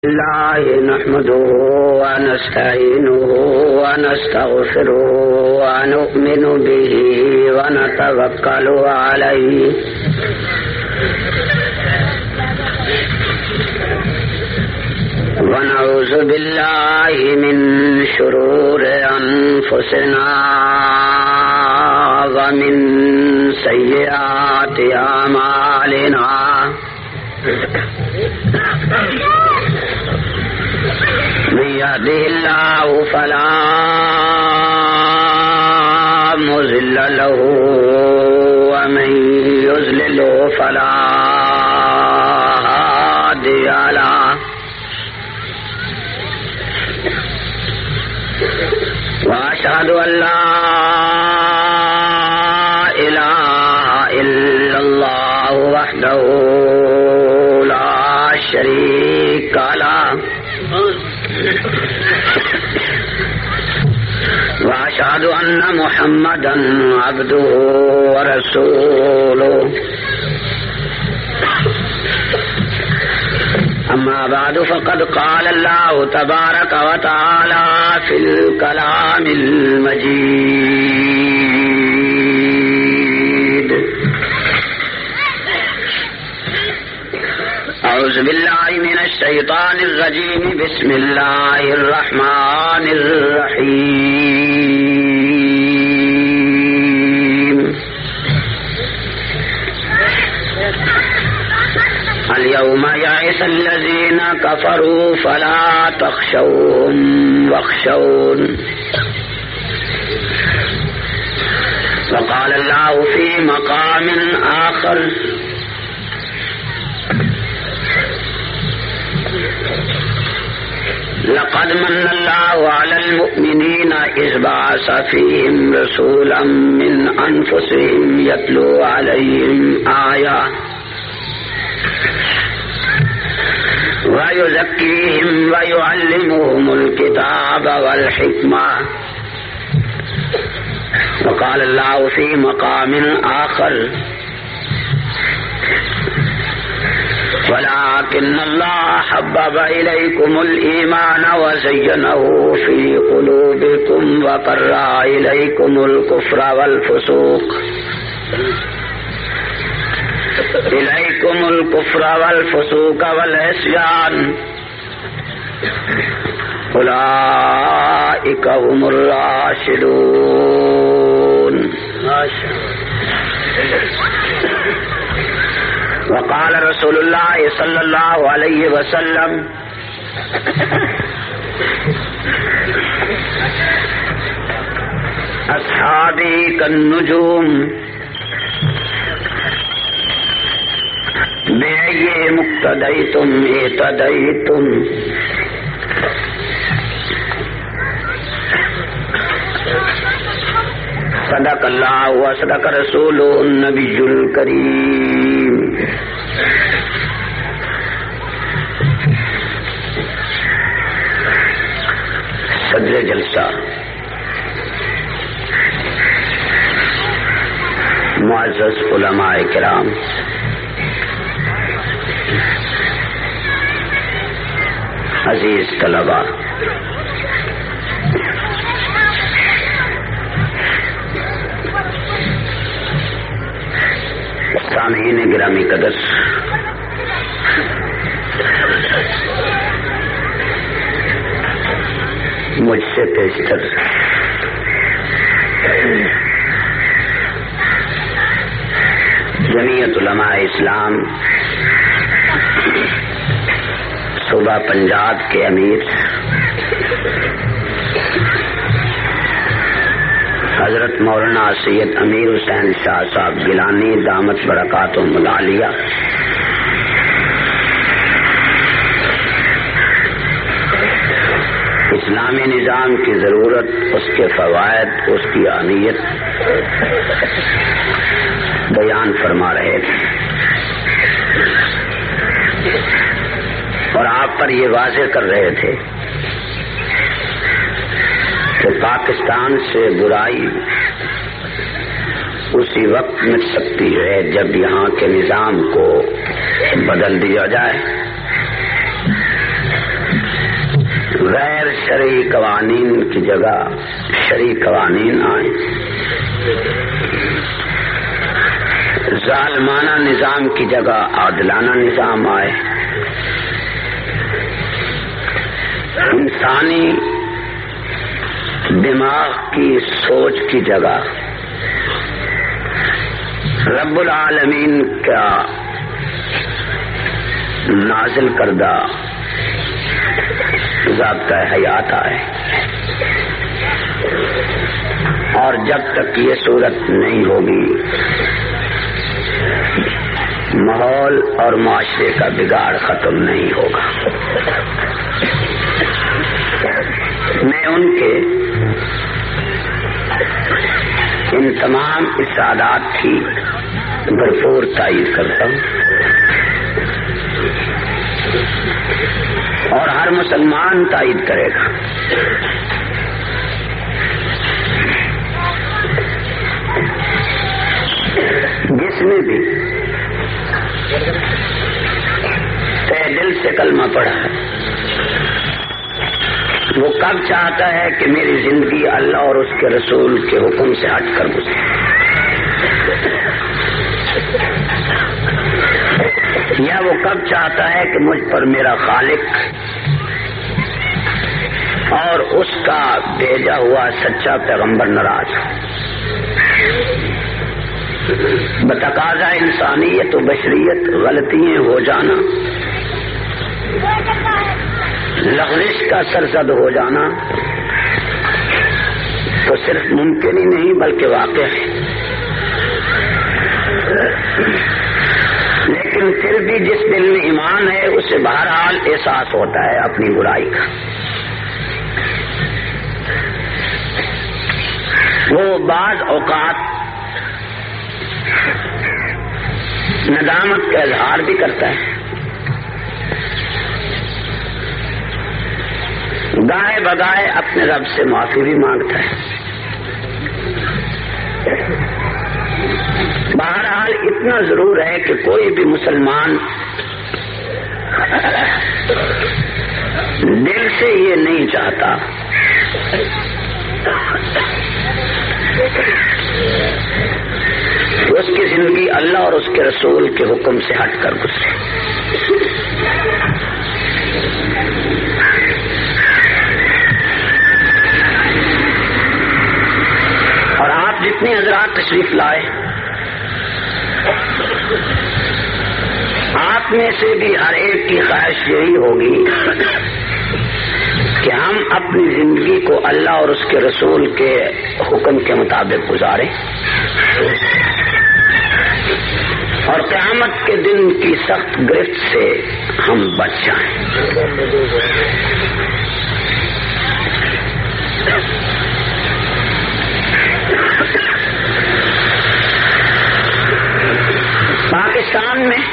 الله نحمده ونستعينه ونستغفره ونؤمن به ونتوكل عليه ونعوذ بالله من شرور أنفسنا ومن سيئات أعمالنا من يهده الله فلا مضل له ومن يضلله فلا هادي له وأشهد أن لا إله إلا الله وحده لا شريك له وأشهد أن محمدا عبده ورسوله أما بعد فقد قال الله تبارك وتعالى في الكلام المجيد أعوذ بالله من الشيطان الرجيم بسم الله الرحمن الرحيم اليوم يئس الذين كفروا فلا تخشوهم واخشون وقال الله في مقام آخر لقد من الله على المؤمنين إذ بعث فيهم رسولا من أنفسهم يتلو عليهم آيات ويزكيهم ويعلمهم الكتاب والحكمة وقال الله في مقام آخر ولكن الله حبب إليكم الإيمان وزينه في قلوبكم وكره إليكم الكفر والفسوق والعصيان أولئك هم الراشدون. وقال رسول الله صلى الله عليه وسلم أصحابي كالنجوم بأي مقتديتم اهتديتم. صدق الله وصدق رسوله النبي الكريم. صدر جلسہ معزز علماء کرام، عزیز طلباء، سامعین گرامی قدر، مجھ سے پیشتر جمعیت علماء اسلام صوبہ پنجاب کے امیر حضرت مولانا سید امیر حسین شاہ صاحب گیلانی دامت برکاتہم العالیہ، اسلامی نظام کی ضرورت، اس کے فوائد، اس کی اہمیت بیان فرما رہے تھے اور آپ پر یہ واضح کر رہے تھے کہ پاکستان سے برائی اسی وقت مٹ سکتی ہے جب یہاں کے نظام کو بدل دیا جائے غیر شرعی قوانین کی جگہ شرعی قوانین آئیں، ظالمانہ نظام کی جگہ عادلانہ نظام آئے، انسانی دماغ کی سوچ کی جگہ رب العالمین کا نازل کردہ ضابطہ حیات آئے، اور جب تک یہ صورت نہیں ہوگی ماحول اور معاشرے کا بگاڑ ختم نہیں ہوگا۔ میں ان کے ان تمام ارشادات کی بھرپور تائید کرتا ہوں، اور ہر مسلمان تائید کرے گا۔ جس نے بھی تہ دل سے کلمہ پڑھا ہے وہ کب چاہتا ہے کہ میری زندگی اللہ اور اس کے رسول کے حکم سے ہٹ کر گزرے، یا وہ کب چاہتا ہے کہ مجھ پر میرا خالق اور اس کا بھیجا ہوا سچا پیغمبر ناراض ہو۔ بتقاضا انسانیت و بشریت غلطیاں ہو جانا، لغزش کا سرزد ہو جانا تو صرف ممکن ہی نہیں بلکہ واقع ہے، لیکن پھر بھی جس دل میں ایمان ہے اسے بہرحال احساس ہوتا ہے اپنی برائی کا۔ وہ بعض اوقات ندامت کا اظہار بھی کرتا ہے، گائے بگائے اپنے رب سے معافی بھی مانگتا ہے۔ بہرحال اتنا ضرور ہے کہ کوئی بھی مسلمان دل سے یہ نہیں چاہتا کہ اس کی زندگی اللہ اور اس کے رسول کے حکم سے ہٹ کر گزرے۔ اور آپ جتنے حضرات تشریف لائے، آپ میں سے بھی ہر ایک کی خواہش یہی ہوگی کہ ہم اپنی زندگی کو اللہ اور اس کے رسول کے حکم کے مطابق گزاریں اور قیامت کے دن کی سخت گرفت سے ہم بچ جائیں۔ پاکستان میں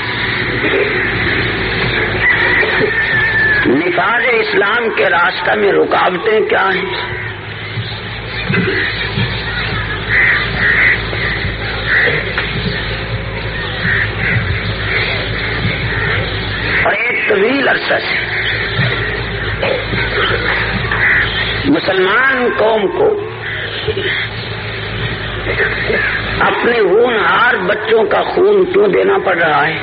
نفاذ اسلام کے راستہ میں رکاوٹیں کیا ہیں؟ اور ایک طویل عرصہ سے مسلمان قوم کو اپنے ہونہار بچوں کا خون کیوں دینا پڑ رہا ہے؟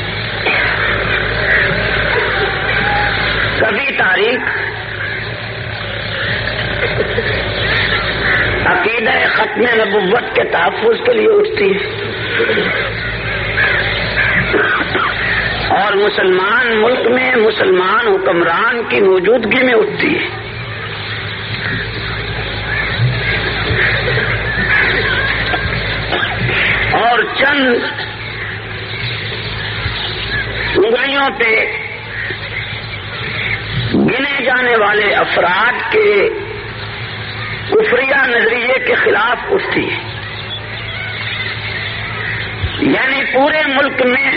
کبھی تاریخ عقیدہ ختم نبوت کے تحفظ کے لیے اٹھتی ہے، اور مسلمان ملک میں مسلمان حکمران کی موجودگی میں اٹھتی ہے۔ اور چند انگلیوں پہ گنے جانے والے افراد کے کفریہ نظریے کے خلاف اٹھتی ہے، یعنی پورے ملک میں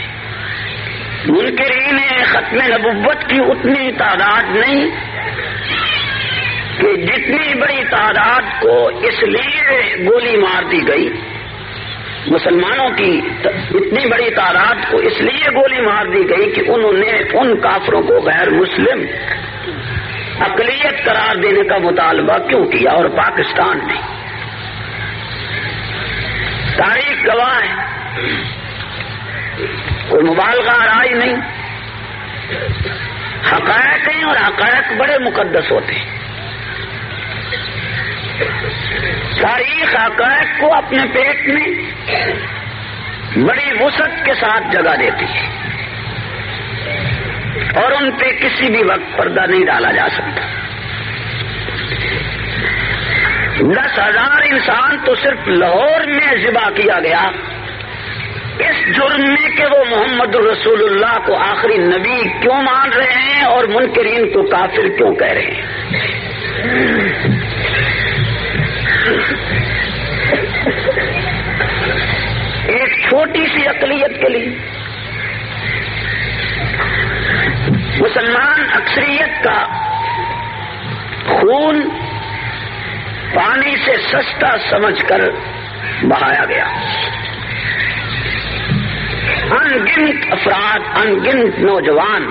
منکرین ختم نبوت کی اتنی تعداد نہیں کہ جتنی بڑی تعداد کو اس لیے گولی مار دی گئی، مسلمانوں کی اتنی بڑی تعداد کو اس لیے گولی مار دی گئی کہ انہوں نے ان کافروں کو غیر مسلم اقلیت قرار دینے کا مطالبہ کیوں کیا؟ اور پاکستان میں تاریخ گواہ ہے، کوئی مبالغہ رائی نہیں، حقائق ہیں اور حقائق بڑے مقدس ہوتے ہیں۔ تاریخ حقائق کو اپنے پیٹ میں بڑی وسعت کے ساتھ جگہ دیتی ہے اور ان پہ کسی بھی وقت پردہ نہیں ڈالا جا سکتا۔ 10,000 انسان تو صرف لاہور میں ذبح کیا گیا اس جرم میں کہ وہ محمد رسول اللہ کو آخری نبی کیوں مان رہے ہیں اور منکرین کو کافر کیوں کہہ رہے ہیں۔ ایک چھوٹی سی اقلیت کے لیے مسلمان اکثریت کا خون پانی سے سستا سمجھ کر بہایا گیا۔ ان گنت افراد، ان گنت نوجوان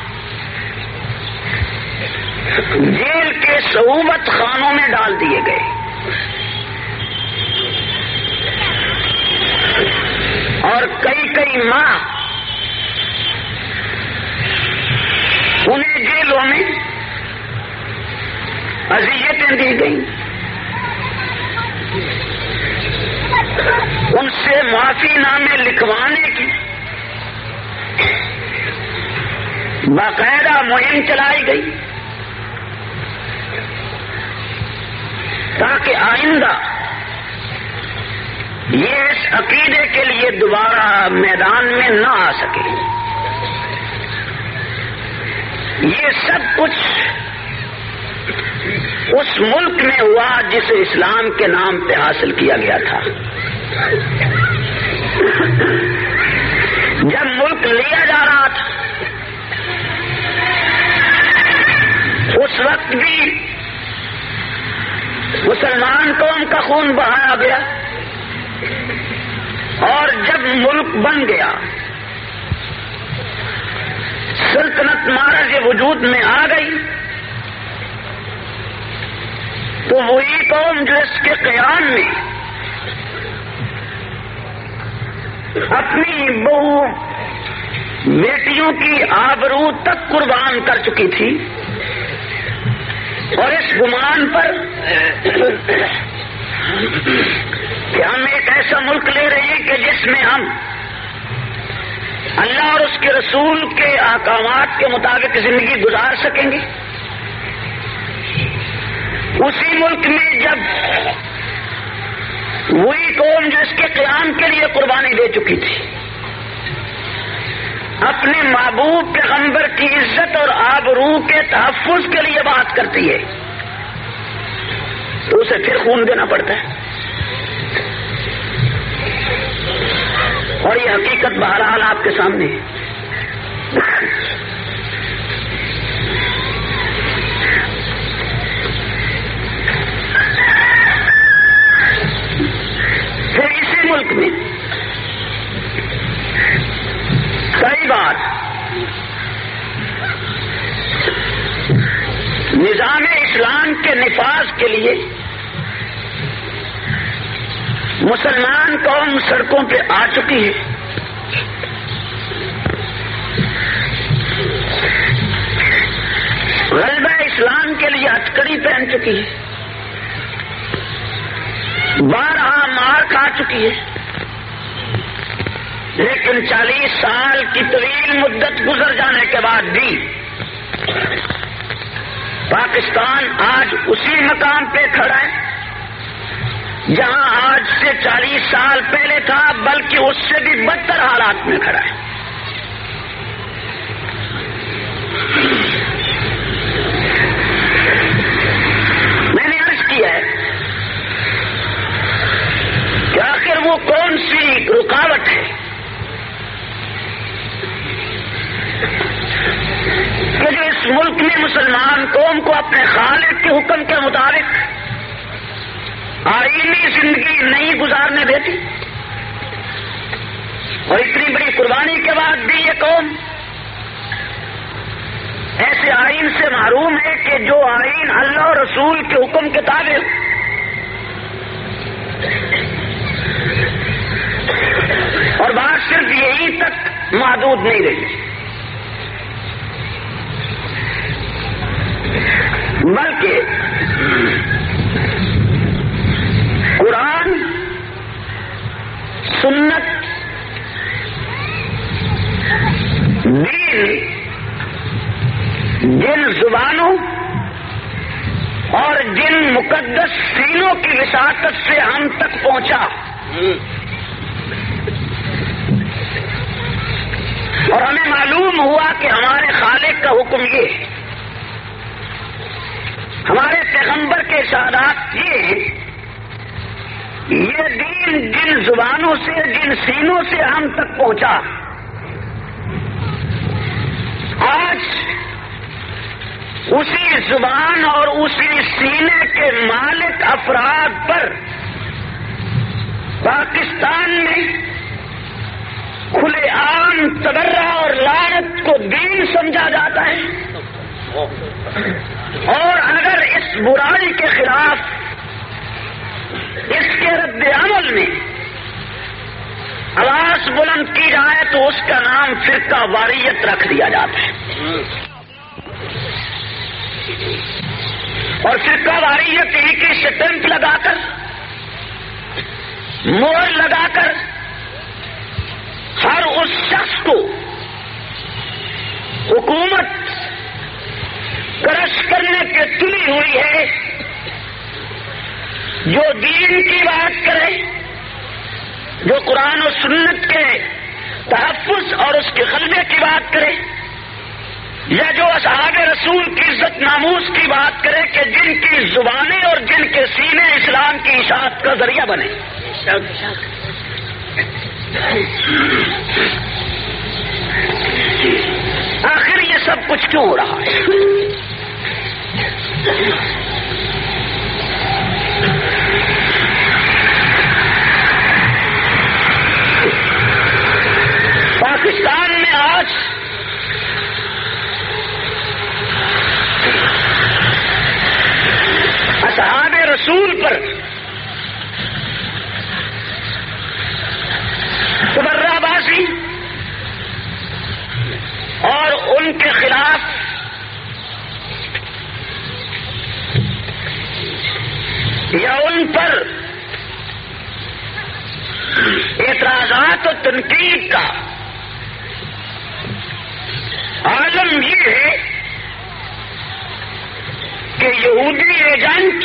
جیل کے صعوبت خانوں میں ڈال دیے گئے اور کئی ماہ انہیں جیلوں میں اذیتیں دی گئیں، ان سے معافی نامے لکھوانے کی باقاعدہ مہم چلائی گئی تاکہ آئندہ یہ اس عقیدے کے لیے دوبارہ میدان میں نہ آ سکے۔ یہ سب کچھ اس ملک میں ہوا جسے اسلام کے نام پہ حاصل کیا گیا تھا۔ جب ملک لیا جا رہا تھا اس وقت بھی مسلمان قوم کا خون بہایا گیا، اور جب ملک بن گیا، سلطنت معرض وجود میں آ گئی، تو وہی قوم جو اس کے قیام میں اپنی بہو بیٹیوں کی آبرو تک قربان کر چکی تھی، اور اس گمان پر کہ ہم ایک ایسا ملک لے رہے ہیں کہ جس میں ہم اللہ اور اس کے رسول کے احکامات کے مطابق زندگی گزار سکیں گے، اسی ملک میں جب وہی قوم جو اس کے قیام کے لیے قربانی دے چکی تھی اپنے محبوب پیغمبر کی عزت اور آبرو کے تحفظ کے لیے بات کرتی ہے، تو اسے پھر خون دینا پڑتا ہے۔ اور یہ حقیقت بہرحال آپ کے سامنے ہے۔ پھر اسی ملک میں کئی بار نظام اسلام کے نفاذ کے لیے مسلمان قوم سڑکوں پہ آ چکی ہے، غلبہ اسلام کے لیے ہتھکڑی پہن چکی ہے، بارہا مار کھا چکی ہے، لیکن 40 سال کی طویل مدت گزر جانے کے بعد بھی پاکستان آج اسی مقام پہ کھڑا ہے جہاں آج سے 40 سال پہلے تھا، بلکہ اس سے بھی بدتر حالات میں کھڑا ہے۔ میں نے عرض کیا ہے کہ آخر وہ کون سی رکاوٹ ہے کہ جو اس ملک میں مسلمان قوم کو اپنے خالق کے حکم کے مطابق آئینی زندگی نہیں گزارنے دیتی، اور اتنی بڑی قربانی کے بعد بھی یہ قوم ایسے آئین سے محروم ہے کہ جو رسول کے حکم کے تابع ہوں. اور بات صرف یہی تک محدود نہیں رہی، بلکہ قرآن، سنت، دین جن زبانوں اور جن مقدس سینوں کی وساطت سے ہم تک پہنچا، اور ہمیں معلوم ہوا کہ ہمارے خالق کا حکم یہ ہے، ہمارے پیغمبر کے ارشادات یہ ہیں، یہ دین جن زبانوں سے، جن سینوں سے ہم تک پہنچا، آج اسی زبان اور اسی سینے کے مالک افراد پر پاکستان میں کھلے عام تبرہ اور لعنت کو دین سمجھا جاتا ہے. اور اگر اس برائی کے خلاف اس کے رد عمل میں آواز بلند کی جائے تو اس کا نام فرقہ واریت رکھ دیا جاتا ہے. اور فرقہ واریت ہی کی سٹمپ لگا کر، مہر لگا کر ہر اس شخص کو حکومت کرش کرنے کے تلی ہوئی ہے جو دین کی بات کرے، جو قرآن و سنت کے تحفظ اور اس کے غلبے کی بات کرے، یا جو اصحاب رسول کی عزت ناموس کی بات کرے کہ جن کی زبانیں اور جن کے سینے اسلام کی اشاعت کا ذریعہ بنے. آخر یہ سب کچھ کیوں ہو رہا ہے؟ پاکستان میں آج اصحاب رسول پر تبرہ بازی اور ان کے خلاف یا ان پر اعتراضات و تنقید کا عالم یہ ہے کہ یہودی ایجنٹ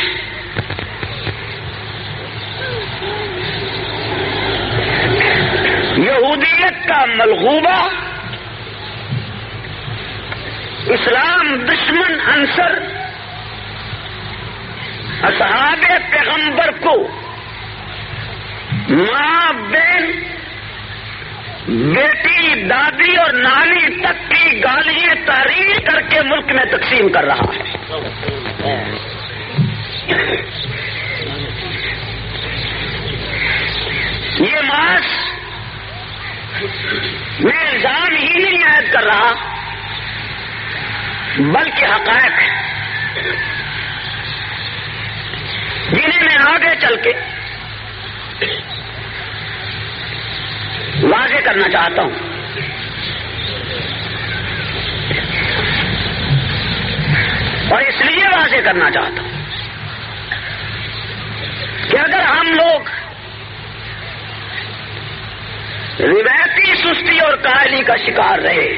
یہودیت کا ملغوبہ، اسلام دشمن عنصر اصحاب پیغمبر کو ماں، بہن، بیٹی، دادی اور نانی تک کی گالیاں تحریر کر کے ملک میں تقسیم کر رہا ہے. یہ ماس میں الزام ہی نہیں عائد کر رہا بلکہ حقائق جنہیں میں آگے چل کے واضح کرنا چاہتا ہوں. اور اس لیے واضح کرنا چاہتا ہوں کہ اگر ہم لوگ روایتی سستی اور کاہلی کا شکار رہے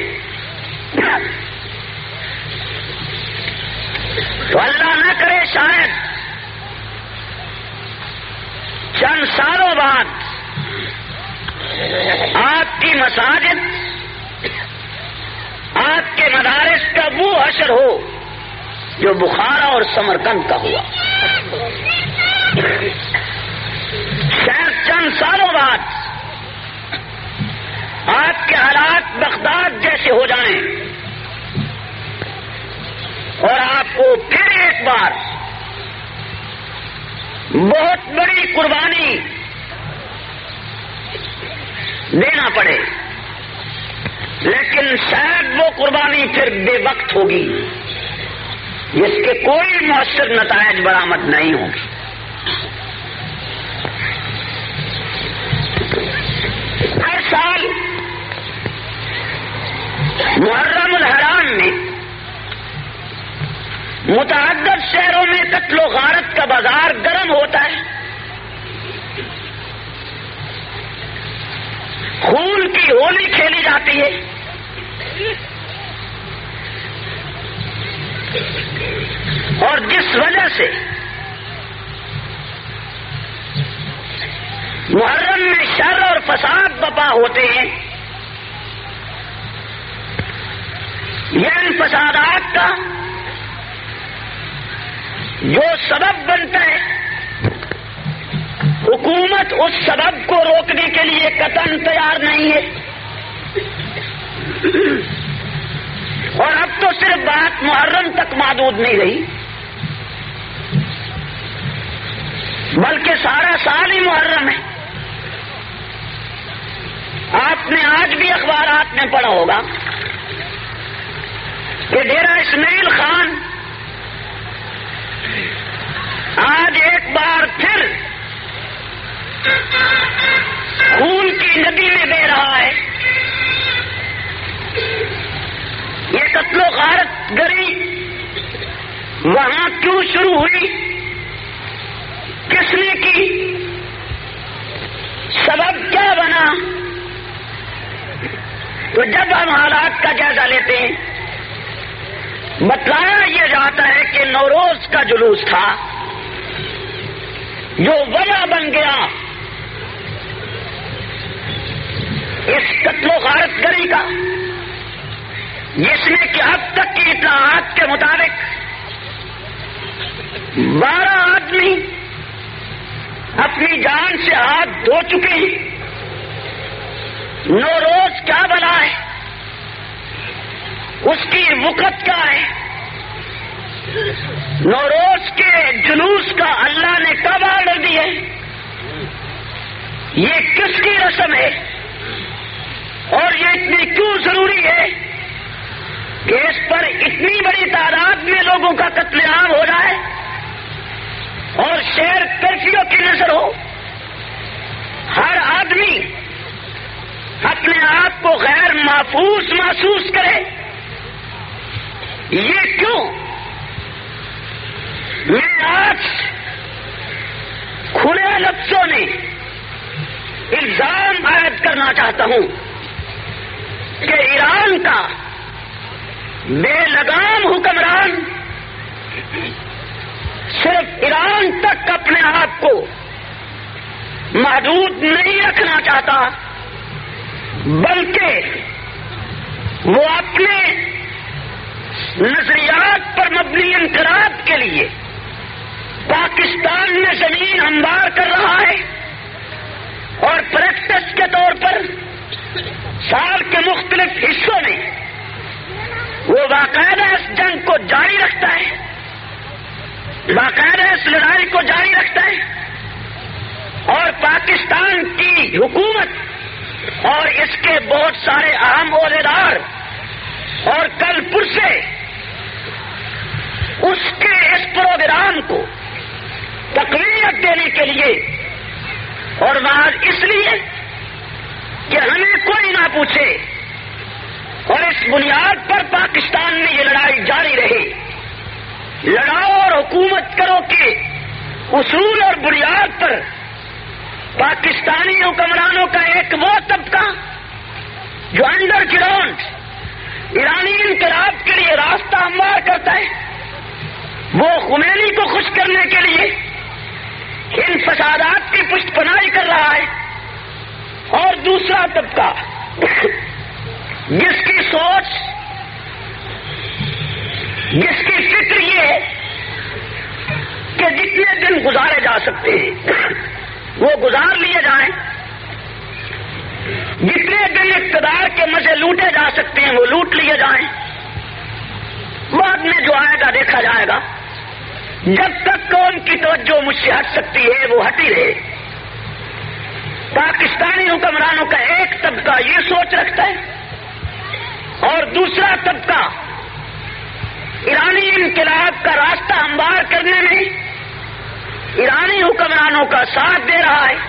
تو اللہ نہ کرے شاید چند سالوں بعد آپ کی مساجد، آپ کے مدارس کا وہ حشر ہو جو بخارا اور سمرقند کا ہوا. شاید چند سالوں بعد آپ کے حالات بغداد جیسے ہو جائیں اور آپ کو پھر ایک بار بہت بڑی قربانی دینا پڑے، لیکن شاید وہ قربانی پھر بے وقت ہوگی. جس کے کوئی مؤثر نتائج برآمد نہیں ہوں گے. ہر سال محرم الحرام میں متعدد شہروں میں قتل و غارت کا بازار گرم ہوتا ہے. خون کی ہولی کھیلی جاتی ہے. اور جس وجہ سے محرم میں شر اور فساد بپا ہوتے ہیں، یہ ان فسادات کا جو سبب بنتا ہے، حکومت اس سبب کو روکنے کے لیے قطعاً تیار نہیں ہے. اور اب تو صرف بات محرم تک محدود نہیں رہی، بلکہ سارا سال ہی محرم ہے. آپ نے آج بھی اخبارات میں پڑھا ہوگا کہ ڈیرہ اسماعیل خان آج ایک بار پھر خون کی ندی میں بہہ رہا ہے. یہ قتل و غارت گری وہاں کیوں شروع ہوئی، کس نے کی، سبب کیا بنا؟ تو جب ہم حالات کا جائزہ لیتے ہیں، بتلایا یہ جاتا ہے کہ نوروز کا جلوس تھا جو وجہ بن گیا اس قتل و غارت گری کا، جس میں کہ اب تک کی اطلاعات کے مطابق 12 آدمی اپنی جان سے ہاتھ دھو چکے ہیں. نوروز کیا بنا ہے، اس کی وقت کیا ہے، نوروز کے جلوس کا اللہ نے کب آرڈر دی ہے، یہ کس کی رسم ہے، اور یہ اتنی کیوں ضروری ہے کہ اس پر اتنی بڑی تعداد میں لوگوں کا قتل عام ہو جائے اور شہر کرفیو کی نظر ہو، ہر آدمی اپنے آپ کو غیر محفوظ محسوس کرے. یہ کیوں؟ میں آج کھلے لفظوں میں الزام عائد کرنا چاہتا ہوں کہ ایران کا بے لگام حکمران صرف ایران تک اپنے آپ کو محدود نہیں رکھنا چاہتا، بلکہ وہ اپنے نظریات پر مبنی انقلاب کے لیے پاکستان میں زمین ہموار کر رہا ہے، اور پریکٹس کے طور پر سال کے مختلف حصوں میں وہ باقاعدہ اس جنگ کو جاری رکھتا ہے، باقاعدہ اس لڑائی کو جاری رکھتا ہے. اور پاکستان کی حکومت اور اس کے بہت سارے اہم عہدیدار اور کل پرسے اس کے اس پروگرام کو تقویت دینے کے لیے، اور بعد اس لیے کہ ہمیں کوئی نہ پوچھے، اور اس بنیاد پر پاکستان میں یہ لڑائی جاری رہے. لڑاؤ اور حکومت کرو کے اصول اور بنیاد پر پاکستانی حکمرانوں کا ایک وہ طبقہ جو انڈر گراؤنڈ ایرانی انقلاب کے لیے راستہ ہموار کرتا ہے، وہ خمینی کو خوش کرنے کے لیے ان فسادات کی پشت پناہی کر رہا ہے. اور دوسرا طبقہ جس کی سوچ، جس کی فکر یہ ہے کہ جتنے دن گزارے جا سکتے ہیں وہ گزار لیے جائیں، جتنے دن اقتدار کے مزے لوٹے جا سکتے ہیں وہ لوٹ لیے جائیں، بعد میں جو آئے گا دیکھا جائے گا. جب تک قوم کی توجہ مجھ سے ہٹ سکتی ہے وہ ہٹی رہے. پاکستانی حکمرانوں کا ایک طبقہ یہ سوچ رکھتا ہے، اور دوسرا طبقہ ایرانی انقلاب کا راستہ ہموار کرنے میں ایرانی حکمرانوں کا ساتھ دے رہا ہے.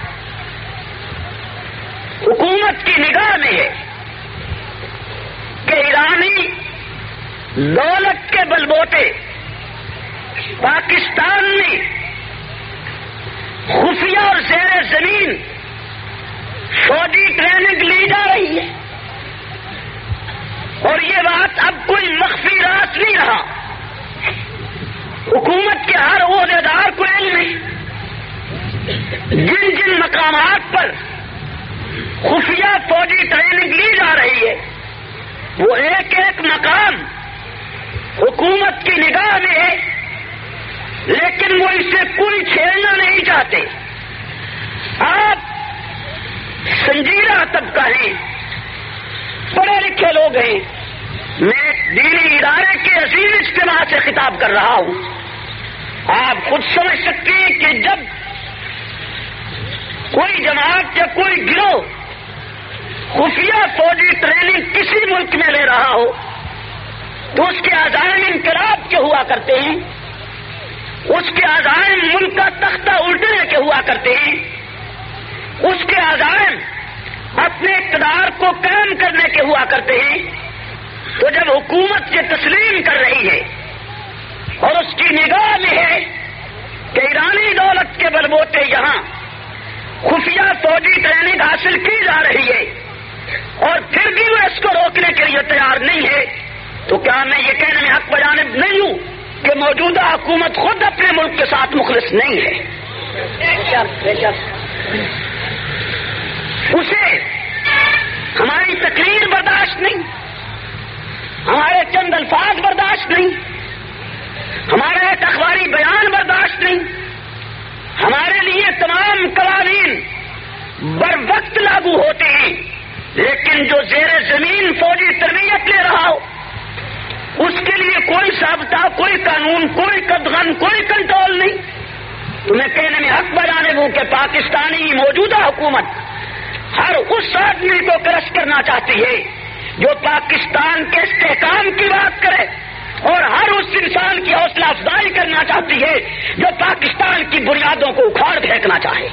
حکومت کی نگاہ میں ہے کہ ایرانی دولت کے بلبوتے پاکستان میں خفیہ اور زیر زمین فوجی ٹریننگ لی جا رہی ہے. اور یہ بات اب کوئی مخفی راز نہیں رہا. حکومت کے ہر عہدیدار کو علم ہے. جن جن مقامات پر خفیہ فوجی ٹریننگ لی جا رہی ہے وہ ایک ایک مقام حکومت کی نگاہ میں ہے، لیکن وہ اسے کوئی چھیڑنا نہیں چاہتے. آپ سنجیدہ طبقہ ہیں، پڑھے لکھے لوگ ہیں. میں دینی ادارے کے عظیم اجتماع سے خطاب کر رہا ہوں. آپ خود سمجھ سکتے ہیں کہ جب کوئی جماعت یا کوئی گروہ خفیہ فوجی ٹریننگ کسی ملک میں لے رہا ہو تو اس کے عزائم انقلاب کے ہوا کرتے ہیں، اس کے عزائم ملک کا تختہ الٹنے کے ہوا کرتے ہیں، اس کے عزائم اپنے اقتدار کو قائم کرنے کے ہوا کرتے ہیں. تو جب حکومت یہ تسلیم کر رہی ہے اور اس کی نگاہ میں ہے کہ ایرانی دولت کے بلبوتے یہاں خفیہ فوجی ٹریننگ حاصل کی جا رہی ہے اور پھر بھی وہ اس کو روکنے کے لیے تیار نہیں ہے، تو کیا میں یہ کہنے میں حق بجانب نہیں ہوں کہ موجودہ حکومت خود اپنے ملک کے ساتھ مخلص نہیں ہے؟ اسے ہماری تقریر برداشت نہیں، ہمارے چند الفاظ برداشت نہیں، ہمارا ایک اخباری بیان برداشت نہیں. ہمارے لیے تمام قوانین بر وقت لاگو ہوتے ہیں، لیکن جو زیر زمین فوجی تربیت لے رہا ہو اس کے لیے کوئی ضابطہ، کوئی قانون، کوئی قدغن، کوئی کنٹرول نہیں. تمہیں کہنے میں حق بجانب ہوں کہ پاکستانی موجودہ حکومت ہر اس آدمی کو کرش کرنا چاہتی ہے جو پاکستان کے استحکام کی بات کرے، اور ہر اس انسان کی حوصلہ افزائی کرنا چاہتی ہے جو پاکستان کی بنیادوں کو اکھاڑ پھینکنا چاہے.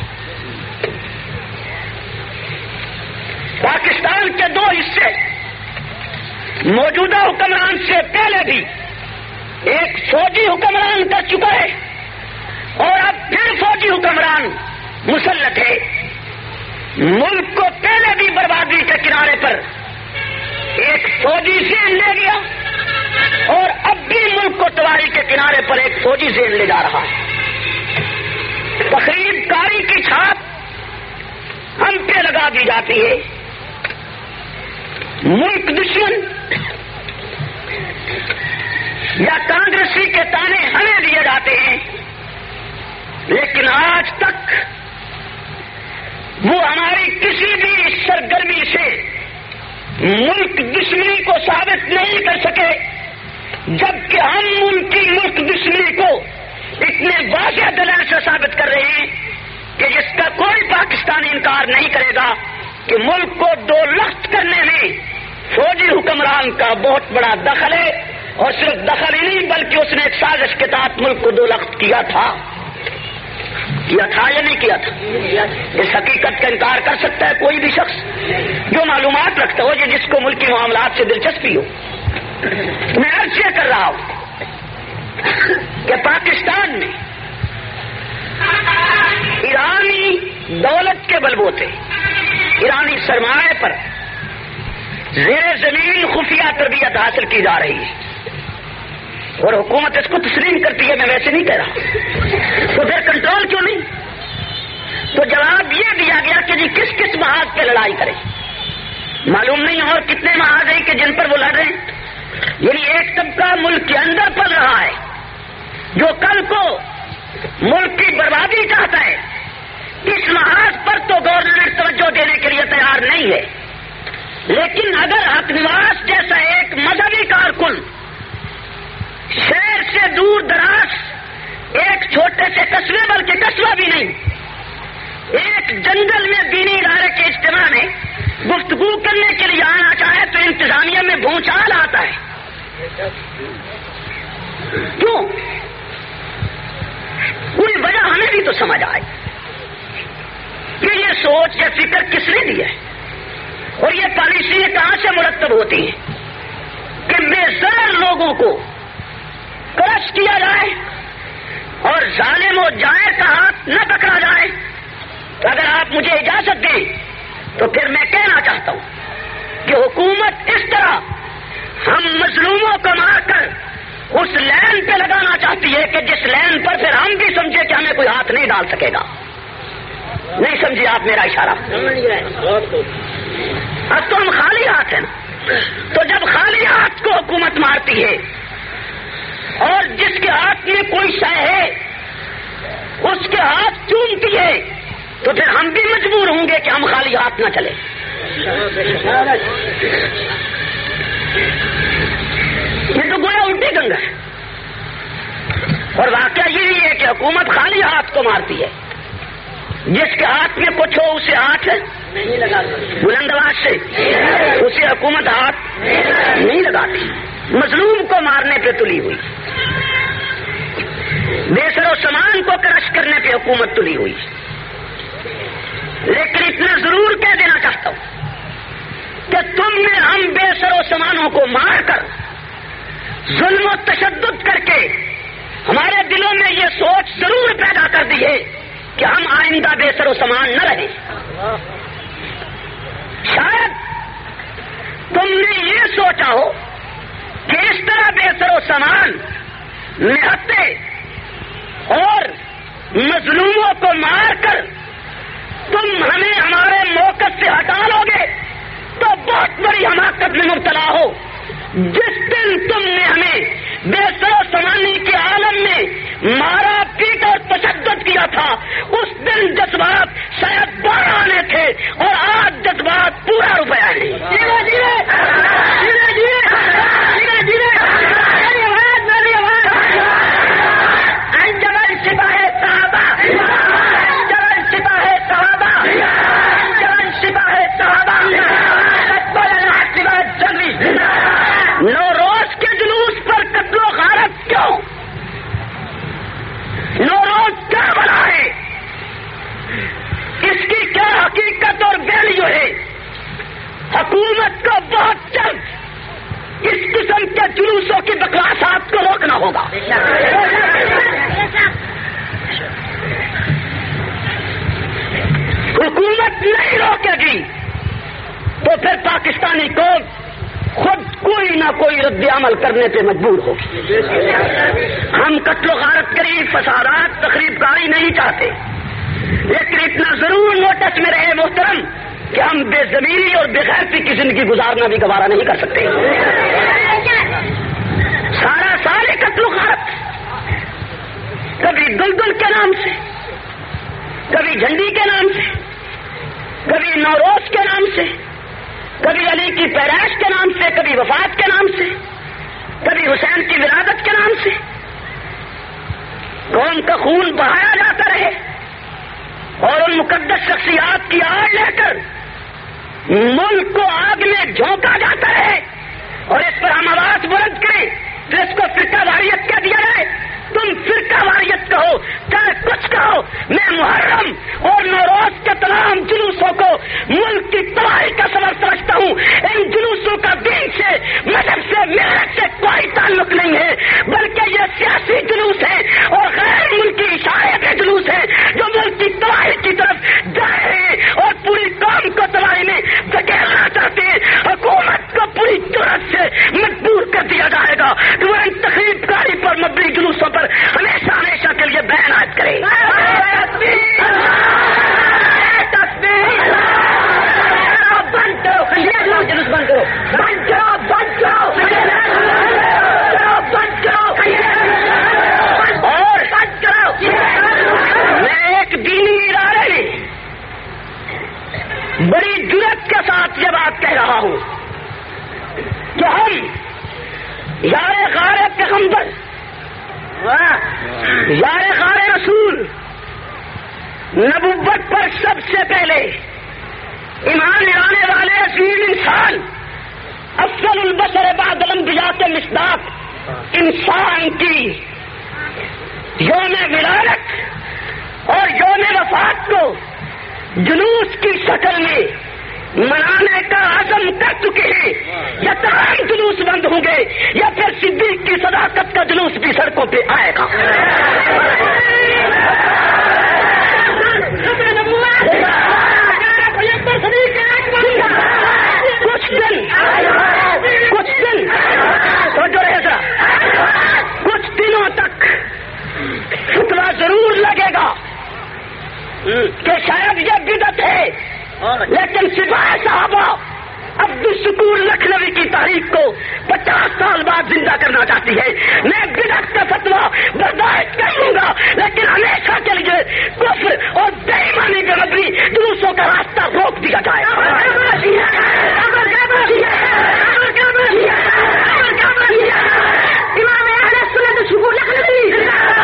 پاکستان کے دو حصے موجودہ حکمران سے پہلے بھی ایک فوجی حکمران کر چکا ہے اور اب پھر فوجی حکمران مسلط ہے. ملک کو پہلے بھی بربادی کے کنارے پر ایک فوجی ذہن لے گیا اور اب بھی ملک کو تباہی کے کنارے پر ایک فوجی ذہن لے جا رہا ہے. تخریب کاری کی چھاپ ہم پہ لگا دی جاتی ہے. ملک دشمن یا کانگریسی کے تانے ہمیں دیے جاتے ہیں، لیکن آج تک وہ ہماری کسی بھی سرگرمی سے ملک دشمنی کو ثابت نہیں کر سکے، جبکہ ہم ملک دشمنی کو اتنے واضح دلائل سے ثابت کر رہے ہیں کہ جس کا کوئی پاکستانی انکار نہیں کرے گا کہ ملک کو دو لخت کرنے میں فوجی حکمران کا بہت بڑا دخل ہے. اور صرف دخل ہی نہیں بلکہ اس نے ایک سازش کے تحت ملک کو دو لخت کیا تھا یا نہیں کیا تھا. اس حقیقت کا انکار کر سکتا ہے کوئی بھی شخص جو معلومات رکھتا ہو، جس کو ملکی معاملات سے دلچسپی ہو. میں عرض یہ کر رہا ہوں کہ پاکستان میں ایرانی دولت کے بلبوتے، ایرانی سرمایہ پر زیر زمین خفیہ تربیت حاصل کی جا رہی ہے اور حکومت اس کو تسلیم کرتی ہے. میں ویسے نہیں کہہ رہا، تو پھر کنٹرول کیوں نہیں؟ تو جواب یہ دیا گیا کہ جی کس کس محاذ پہ لڑائی کریں. معلوم نہیں اور کتنے محاذ ہیں کہ جن پر وہ لڑ رہے ہیں. یعنی ایک طبقہ ملک کے اندر پل رہا ہے جو کل کو ملک کی بربادی چاہتا ہے. اس محاذ پر تو گورنمنٹ توجہ دینے کے لیے تیار نہیں ہے، لیکن اگر حق نواز جیسا ایک مذہبی کارکن شہر سے دور دراز ایک چھوٹے سے قصبے، بلکہ قصبہ بھی نہیں، ایک جنگل میں دینی ادارے کے اجتماع میں گفتگو کرنے کے لیے آنا چاہے تو انتظامیہ میں بھونچال آتا ہے. کیوں؟ پوری وجہ ہمیں بھی تو سمجھ آئے کہ یہ سوچ یا فکر کس نے دی ہے اور یہ پالیسیاں کہاں سے مرتب ہوتی ہیں کہ بے ضرر لوگوں کو کرش کیا جائے اور ظالم و جائر کا ہاتھ نہ پکڑا جائے. تو اگر آپ مجھے اجازت دیں تو پھر میں کہنا چاہتا ہوں کہ حکومت اس طرح ہم مظلوموں کو مار کر اس لین پہ لگانا چاہتی ہے کہ جس لین پر پھر ہم بھی سمجھے کہ ہمیں کوئی ہاتھ نہیں ڈال سکے گا. نہیں سمجھے آپ میرا اشارہ؟ اب تو ہم خالی ہاتھ ہیں نا. تو جب خالی ہاتھ کو حکومت مارتی ہے اور جس کے ہاتھ میں کوئی شے ہے اس کے ہاتھ چومتی ہے تو پھر ہم بھی مجبور ہوں گے کہ ہم خالی ہاتھ نہ چلیں. یہ تو گویا الٹی گنگا ہے. اور واقعہ یہی ہے کہ حکومت خالی ہاتھ کو مارتی ہے. جس کے ہاتھ میں کچھ ہو اسے ہاتھ نہیں لگاتی. بلند آواز سے اسے حکومت ہاتھ نہیں لگاتی. مظلوم کو مارنے پہ تلی ہوئی, بے سر و سامان کو کرش کرنے پہ حکومت تلی ہوئی. لیکن اتنا ضرور کہہ دینا چاہتا ہوں کہ تم نے ہم بے سر و سامانوں کو مار کر ظلم و تشدد کر کے ہمارے دلوں میں یہ سوچ ضرور پیدا کر دی ہے کہ ہم آئندہ بے سر و سامان نہ رہیں. شاید تم نے یہ سوچا ہو کہ اس طرح بے سر و سامان نہتے اور مظلوموں کو مار کر تم ہمیں ہمارے موقف سے ہٹا لو گے تو بہت بڑی حماقت میں مبتلا ہو. جس دن تم نے ہمیں بے سر و سامانی کے عالم میں مارا پیٹ اور تشدد کیا تھا اس دن جذبات شاید 12 آنے تھے اور آج جذبات پورا روپیہ ہے. دھیرے دھیرے دھیرے دھیرے دھیرے میری آواز میری آواز. انجمن سپاہی صحابہ, انجمن سپاہی صحابہ, انجمن سپاہی صحابہ, نوروز کے جلوس پر قتل و غارت کیوں؟ نوروز کیا بنا ہے؟ اس کی کیا حقیقت اور ویلیو ہے؟ حکومت کو بہت جلد اس قسم کے جلوسوں کی بکواسات کو روکنا ہوگا. حکومت نہیں روکے گی تو پھر پاکستانی قوم خود کوئی نہ کوئی رد عمل کرنے پہ مجبور ہوگی. ہم قتل و غارت کری, فسادات, تخریب کاری نہیں چاہتے, لیکن اتنا ضرور نوٹس میں رہے محترم کہ ہم بے ضمیری اور بے غیرتی کی زندگی گزارنا بھی گوارا نہیں کر سکتے. سارا سارے قتل و غارت کبھی دلدل کے نام سے, کبھی جھنڈی کے نام سے, کبھی نوروز کے نام سے, کبھی علی کی پیدائش کے نام سے, کبھی وفات کے نام سے, کبھی حسین کی ولادت کے نام سے قوم کا خون بہایا جاتا رہے اور ان مقدس شخصیات کی آڑ لے کر ملک کو آگ میں جھونکا جاتا رہے اور اس پر ہم آواز بلند کریں تو اس کو فرقہ واریت کہہ دیا جائے. تم فرقہ واریت کہو چاہے کچھ کہو, میں محرم اور نوروز کے تمام جلوسوں کو ملک کی تباہی کا سبب سمجھتا ہوں. ان جلوسوں کا دین سے, مذہب سے, ملت سے کوئی تعلق نہیں ہے, بلکہ یہ سیاسی جلوس ہے اور غیر ملکی اشارے کے جلوس ہے جو ملک کی تباہی کی طرف جا رہے ہیں اور پوری قوم کو تباہی میں دھکیلنا چاہتے ہیں. حکومت کو پوری جرأت سے مجبور کر دیا جائے گا کہ وہ ان تخریب کاری پر مبنی جلوسوں پر ہمیشہ ہمیشہ کے لیے بیان عائد کرے. بند کرو جلوس, بند کرو, بند کرو, بند کرو, بند کرو اور بند کرو. میں ایک دینی ادارے میں بڑی جرأت کے ساتھ یہ بات کہہ رہا ہوں کہ ہم یار غار پیغمبر, یار غار رسول, نبوت پر سب سے پہلے ایمان لانے والے عظیم انسان, افضل البشر بعد الانبیاء کے مصداق انسان کی یوم ولادت اور یوم وفات کو جلوس کی شکل میں منانے کا عزم کر چکے ہیں، یا تمام جلوس بند ہوں گے یا پھر صدیق کی صداقت کا جلوس بھی سڑکوں پہ آئے گا۔ کچھ دنوں تک فتویٰ ضرور لگے گا کہ شاید یہ بدعت ہے، لیکن سپاہ صحابہ عبدالشکور لکھنوی کی تاریخ کو 50 سال بعد زندہ کرنا چاہتی ہے۔ میں بدعت کا فتویٰ برداشت کر لوں گا، لیکن ہمیشہ کے لیے کفر اور بے ایمانی کے مبنی جلوسوں کا راستہ روک دیا جائے۔ امام اہل سنت شکور لکھنوی،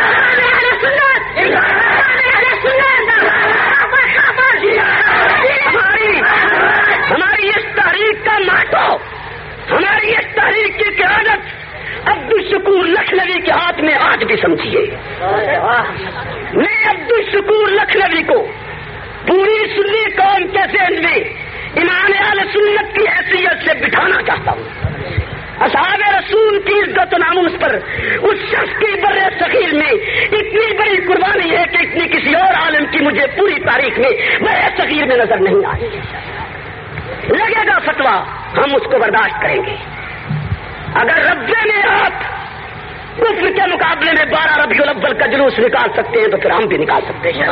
ہماری اس تحریک کا ماتو، ہماری اس تحریک کی قیادت عبدالشکور لکھنوی کے ہاتھ میں آج بھی سمجھیے۔ میں عبدالشکور لکھنوی کو پوری سنی قوم کے ذہن میں امام اہل سنت کی حیثیت سے بٹھانا چاہتا ہوں۔ اصحاب رسول کی عزت و ناموس پر اس شخص کی بر صغیر میں اتنی بڑی قربانی ہے کہ اتنی کسی اور عالم کی مجھے پوری تاریخ میں بر صغیر میں نظر نہیں آئی۔ لگے گا فتویٰ، ہم اس کو برداشت کریں گے۔ اگر ربے میں آپ کفر کے مقابلے میں 12 ربیع الاول کا جلوس نکال سکتے ہیں تو پھر ہم بھی نکال سکتے ہیں۔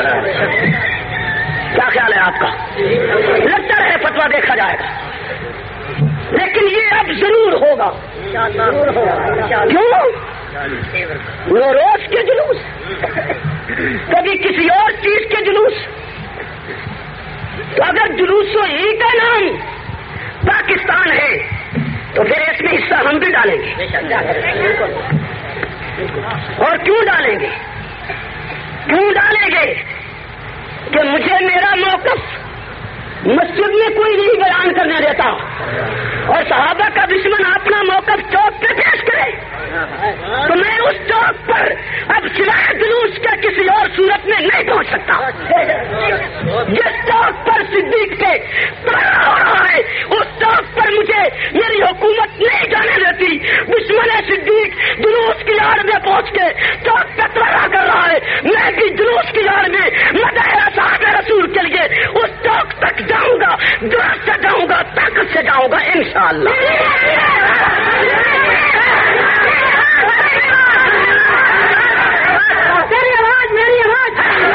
کیا خیال ہے آپ کا؟ لگتا ہے فتویٰ دیکھا جائے گا، لیکن یہ اب ضرور ہوگا۔ کیوں؟ نوروز کے جلوس، کبھی کسی اور چیز کے جلوس، تو اگر جلوسوں ہی کا نام پاکستان ہے تو پھر اس میں حصہ ہم بھی ڈالیں گے۔ اور کیوں ڈالیں گے؟ کیوں ڈالیں گے کہ مجھے میرا موقف مسجد میں کوئی نہیں بیان کرنے دیتا، اور صحابہ کا دشمن اپنا موقف چوک پہ پیش کرے تو میں اس چوک پر اب سوائے جلوس کا کسی اور صورت میں نہیں پہنچ سکتا۔ جس چوک پر صدیق پہ طرح ہو رہا ہے اس چوک پر مجھے میری حکومت نہیں جانے دیتی۔ دشمن صدیق جلوس کی آڑ میں پہنچ کے چوک پہ طرح کر رہا ہے، میں بھی جلوس کی آڑ میں مداح صحابہ رسول کے لیے اس چوک تک جاؤں گا، جرأت سے جاؤں گا، طاقت سے جاؤں گا انشاءاللہ۔ میری آواز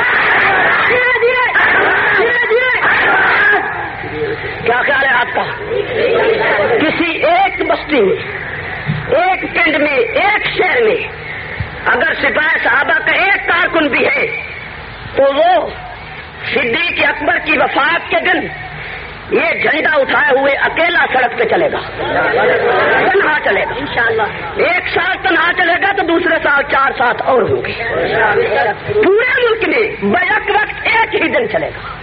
کیا خیال ہے آپ کا؟ کسی ایک بستی میں، ایک پنڈ میں، ایک شہر میں اگر سپاہ صحابہ کا ایک کارکن بھی ہے تو وہ صدیق اکبر کی وفات کے دن یہ جھنڈا اٹھائے ہوئے اکیلا سڑک پہ چلے گا، تنہا چلے گا انشاءاللہ۔ ایک سال تنہا چلے گا تو دوسرے سال 4 ساتھ اور ہوں گے۔ پورے ملک میں بیک وقت ایک ہی دن چلے گا۔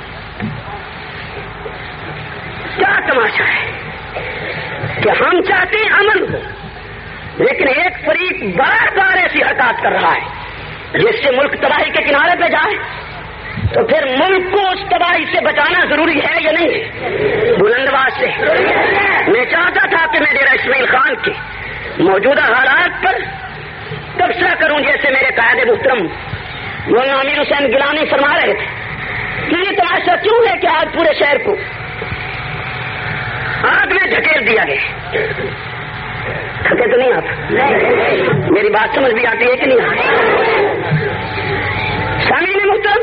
کیا تماشا ہے کہ ہم چاہتے ہیں امن ہو، لیکن ایک فریق بار بار ایسی حرکات کر رہا ہے جس سے ملک تباہی کے کنارے پہ جائے، تو پھر ملک کو اس تباہی سے بچانا ضروری ہے یا نہیں ہے؟ بلند آواز سے میں چاہتا تھا کہ میں ڈیرہ اسماعیل خان کے موجودہ حالات پر تبصرہ کروں، جیسے میرے قائد محترم مولانا امیر حسین گیلانی فرما رہے تھے کہ یہ تماشا کیوں ہے کہ آج پورے شہر کو آگ میں دھکیل دیا گیا۔ تھکے تو نہیں آپ؟ میری بات سمجھ بھی آتی ہے کہ نہیں آتی؟ سامعین محترم،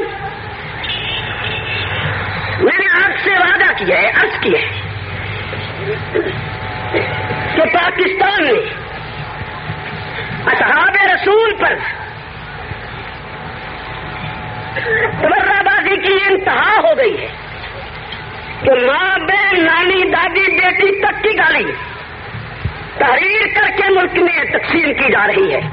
میں نے آپ سے وعدہ کیا ہے، عرض کیا ہے کہ پاکستان میں اصحاب رسول پر تبرہ بازی کی انتہا ہو گئی ہے کہ ماں بہن، نانی، دادی، بیٹی تک کی گالی تحریر کر کے ملک میں تقسیم کی جا رہی ہے۔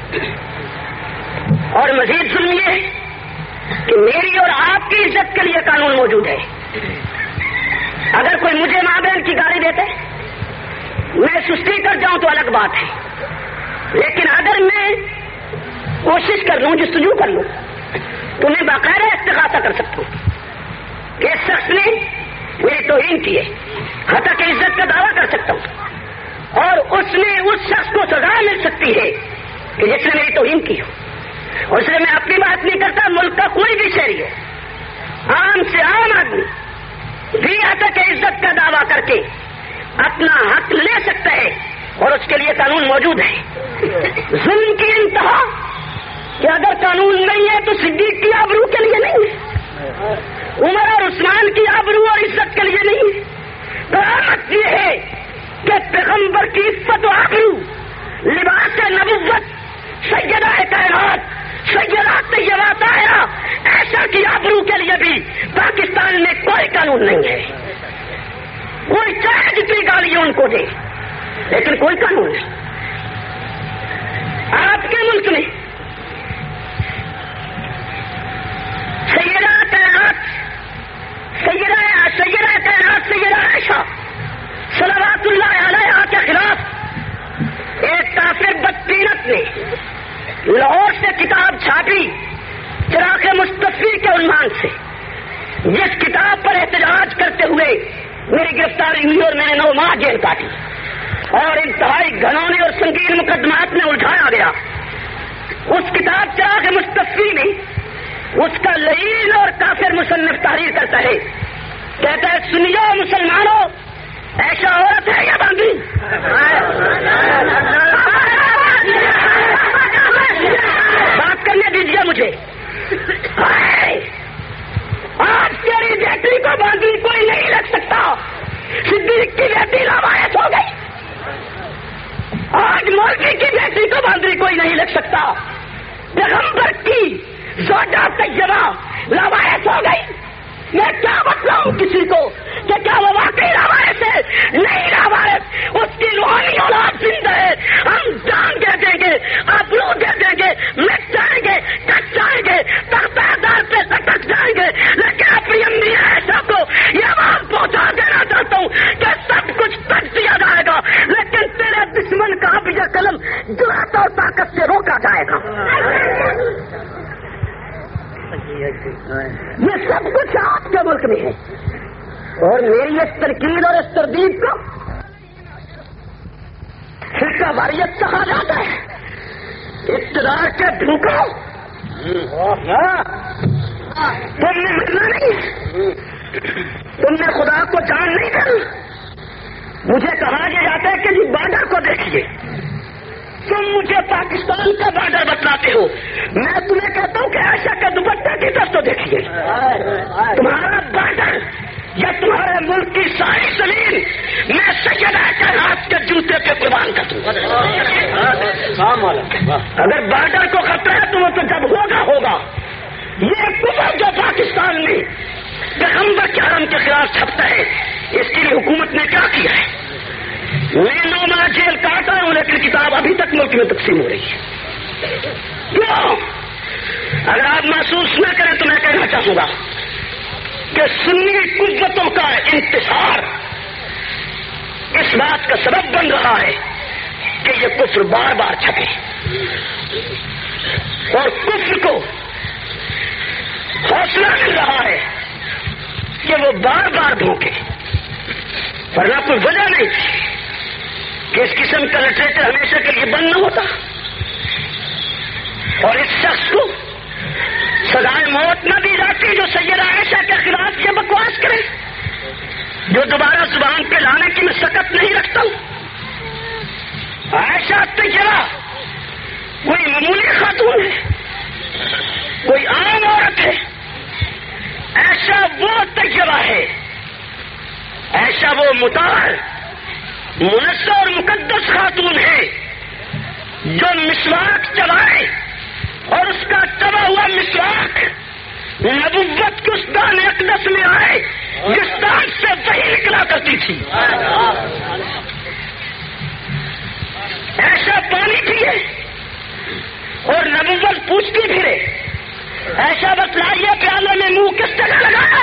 اور مزید سنیے کہ میری اور آپ کی عزت کے لیے قانون موجود ہے۔ اگر کوئی مجھے ماں بہن کی گالی دیتے، میں سستی کر جاؤں تو الگ بات ہے، لیکن اگر میں کوشش کر لوں، جستجو کر لوں، تو میں باقاعدہ استغاثہ کر سکتا ہوں کہ اس شخص نے میری توہین کی ہے، حتیٰ کہ عزت کا دعویٰ کر سکتا ہوں، اور اس نے اس شخص کو سزا مل سکتی ہے کہ جس نے میری توہین کی ہو. اور اس لیے میں اپنی بات نہیں کرتا، ملک کا کوئی بھی شہری ہو، عام سے عام آدمی بھی حتیٰ کہ عزت کا دعویٰ کر کے اپنا حق لے سکتا ہے، اور اس کے لیے قانون موجود ہے. ظلم کی انتہا کہ اگر قانون نہیں ہے تو صدیق کی آبرو کے لیے نہیں ہے، عمر اور عثمان کی آبرو اور عزت کے لیے نہیں ہے. قیامت یہ ہے کہ پیغمبر کی عزت و آبرو، لباس نبوت، سیدہ کائنات، سیدہ طیبہ طاہرہ عائشہ کی آبرو کے لیے بھی پاکستان میں کوئی قانون نہیں ہے. کوئی چاہے جتنی گالیاں ان کو دے، لیکن کوئی قانون نہیں. آپ کے ملک میں سیدہ کائنات، سیدہ عائشہ صلوات اللہ علیہا کے خلاف ایک کافر بدقیمت نے لاہور سے کتاب چھاپی چراغ مصطفی کے عنوان سے، جس کتاب پر احتجاج کرتے ہوئے میری گرفتاری ہوئی اور میں نے 9 ماہ جیل کاٹی اور انتہائی گھنونے اور سنگین مقدمات میں الجھایا گیا. اس کتاب چراغ مصطفی میں اس کا لعین اور کافر مصنف تحریر کرتا ہے، کہتا ہے سنیو مسلمانوں، ایسا عورت ہے یا باندھی؟ بات کرنے دیجیے مجھے. آج تیری بیٹی کو باندھی کوئی نہیں رکھ سکتا، صدیق کی بیٹی لوایت ہو گئی. آج مولوی کی بیٹی کو باندھی کوئی نہیں رکھ سکتا، پیغمبر کی زوجہ طیبہ لوایت ہو گئی. میں کیا بتلاؤں کسی کو کہ کیا وہ واقعی لوایت ہے؟ نہیں لوایت، اس کی روحانی اولاد زندہ ہے. ہم جان دے دیں گے، آبرو دے دیں گے، مٹ جائیں گے، کٹ جائیں گے، تختہ پہ سٹک جائیں گے، لیکن اپنی امی عائشہ کو یہ بات پہنچا دینا چاہتا ہوں کہ سب کچھ تک دیا جائے گا، لیکن تیرے دشمن کا بھی یہ قلم جرأت اور طاقت سے روکا جائے گا. یہ سب کچھ آپ کے ملک میں ہے، اور میری اس تنقید اور اس تردید کو فرقہ واریت کہا جاتا ہے. اقتدار کے ڈھوکو، تم نے ملنا نہیں، تم نے خدا کو جان نہیں کر. مجھے کہا یہ جاتا ہے کہ جی بارڈر کو دیکھیے، تم مجھے پاکستان کا بارڈر بتلاتے ہو، میں تمہیں کہتا ہوں کہ عائشہ کے دوپٹے کی طرف تو دیکھیے. تمہارا بارڈر یا تمہارے ملک کی ساری زمین میں سیدہ کائنات کے جوتے پہ قربان کر دوں. اگر بارڈر کو خطرہ ہے تو وہ تو جب ہوگا. یہ کفر جو پاکستان میں پیغمبر کے حرم کے خلاف چھپتا ہے، اس کے لیے حکومت نے کیا کیا ہے؟ میں 9 ماہ جیل کاٹا ہوں، لیکن کتاب ابھی تک ملک میں تقسیم ہو رہی ہے. کیوں؟ اگر آپ محسوس نہ کریں تو میں کہنا چاہوں گا کہ سنی قوتوں کا انتصار اس بات کا سبب بن رہا ہے کہ یہ کفر بار بار چھپے، اور کفر کو حوصلہ مل رہا ہے کہ وہ بار بار بھوکے. ورنہ کوئی وجہ نہیں تھی کہ اس قسم کا لٹریچر ہمیشہ کے لیے بند نہ ہوتا، اور اس شخص کو سزائے موت نہ دی جاتی جو سیدہ عائشہ کے خلاف یہ بکواس کرے، جو دوبارہ زبان پہ لانے کی میں سکت نہیں رکھتا ہوں. عائشہ طیبہ کوئی معمولی خاتون ہے، کوئی عام عورت ہے. عائشہ وہ طیبہ ہے، عائشہ وہ مطہر منزہ اور مقدس خاتون ہے جو مسواک چبائے، اور اس کا چبا ہوا مسواک نبوت کے اس دان اقدس میں آئے جس دان سے وحی نکلا کرتی تھی. ایسا پانی پیے اور نبوت پوچھتی پھرے، ایسا بتلائیے پیالے میں منہ کس جگہ لگا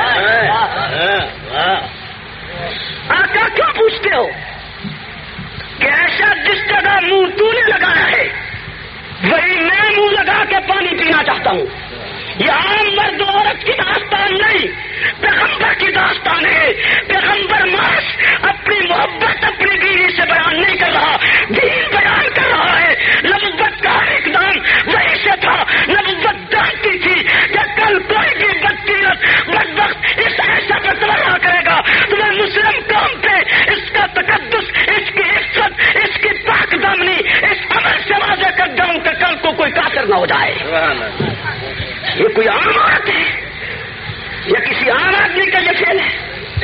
ہے؟ آقا کیوں پوچھتے ہو؟ کہ ایسا جس جگہ منہ تو نے لگایا ہے وہی میں منہ لگا کے پانی پینا چاہتا ہوں. یہ عام مرد عورت کی داستان نہیں، پیغمبر کی داستان ہے. پیغمبر ماس اپنی محبت اپنی بیوی سے بیان نہیں کر رہا، دین بیان کر رہا ہے. نبوت کا ہر اقدام وہی سے تھا. نبوت جانتی تھی کہ کل کوئی بھی بدقیمت بدبخت اس ایسا پر تباہ کرے گا تو میں مسلم قوم پہ اس کا تقدس، اس کی عزت، اس کی پاک دامنی اس عمل سے واضح کر جاؤں کہ کل کو کوئی کافر نہ ہو جائے. یہ کوئی عام عورت ہے یا کسی عام آدمی کا یہ فعل ہے؟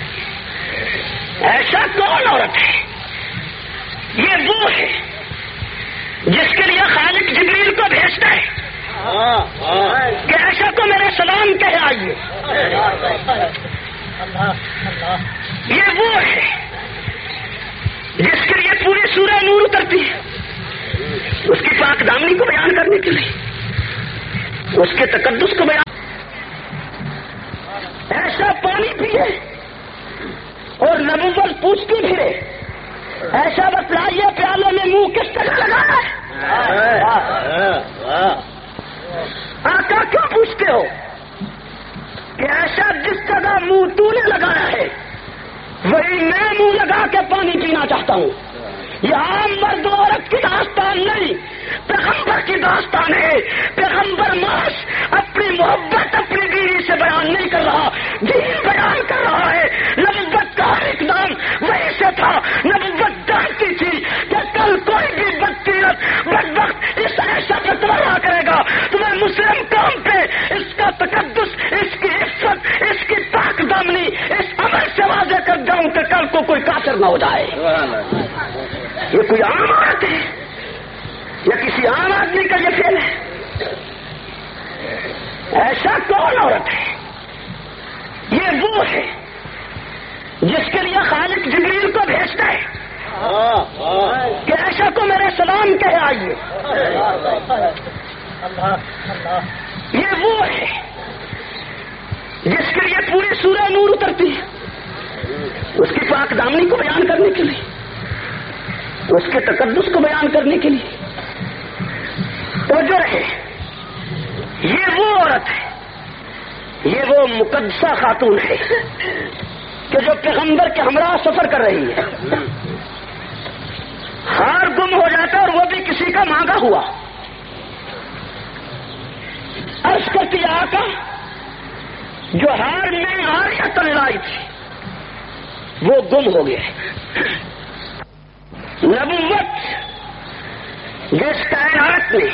ایسا کون عورت ہے؟ یہ وہ ہے جس کے لیے خالق جبریل کو بھیجتا ہے کہ ایسا کو میرے سلام کہے آئیے. یہ وہ ہے جس کے لیے پوری سورہ نور اترتی ہے اس کی پاک دامنی کو بیان کرنے کے لیے، اس کے تقدس کو بیان. ایسا پانی پیے اور نبوت پوچھتی پھرے، ایسا بتلائیے پیالوں میں منہ کس طرح لگانا ہے؟ آقا کیوں پوچھتے ہو کہ ایسا جس جگہ منہ تو نے لگایا ہے وہی میں منہ لگا کے پانی پینا چاہتا ہوں. یہ عام مرد عورت کی داستان نہیں، پیغمبر کی داستان ہے. پیغمبر ماس اپنی محبت اپنی بیوی سے بیان نہیں کر رہا، دین بیان کر رہا ہے. نبوت کا ہر اقدام وہی سے تھا. نبوت جانتی تھی کہ کل کوئی بھی بدقیمت بدبخت اس ایسا پر تباہ کرے گا تو میں مسلم قوم پہ اس کا تقدس، اس کی عزت، اس کی پاک دامنی اس عمل سے واضح کر جاؤں کہ کل کو کوئی کافر نہ ہو جائے. یہ کوئی عام عورت ہے یا کسی عام آدمی کا یہ فعل ہے؟ ایسا کون عورت ہے؟ یہ وہ ہے جس کے لیے خالق جبریل کو بھیجتا ہے کہ ایسا کو میرے سلام کہے آئیے. یہ وہ ہے جس کے لیے پوری سورہ نور اترتی ہے اس کی پاک دامنی کو بیان کرنے کے لیے، اس کے تقدس کو بیان کرنے کے لیے. تو جو ہے یہ وہ عورت ہے، یہ وہ مقدسہ خاتون ہے کہ جو پیغمبر کے ہمراہ سفر کر رہی ہے. ہار گم ہو جاتا اور وہ بھی کسی کا مانگا ہوا. عرض کرتی آقا جو ہار میں آریت لائی تھی وہ گم ہو گیا. نبوت جس کائنات میں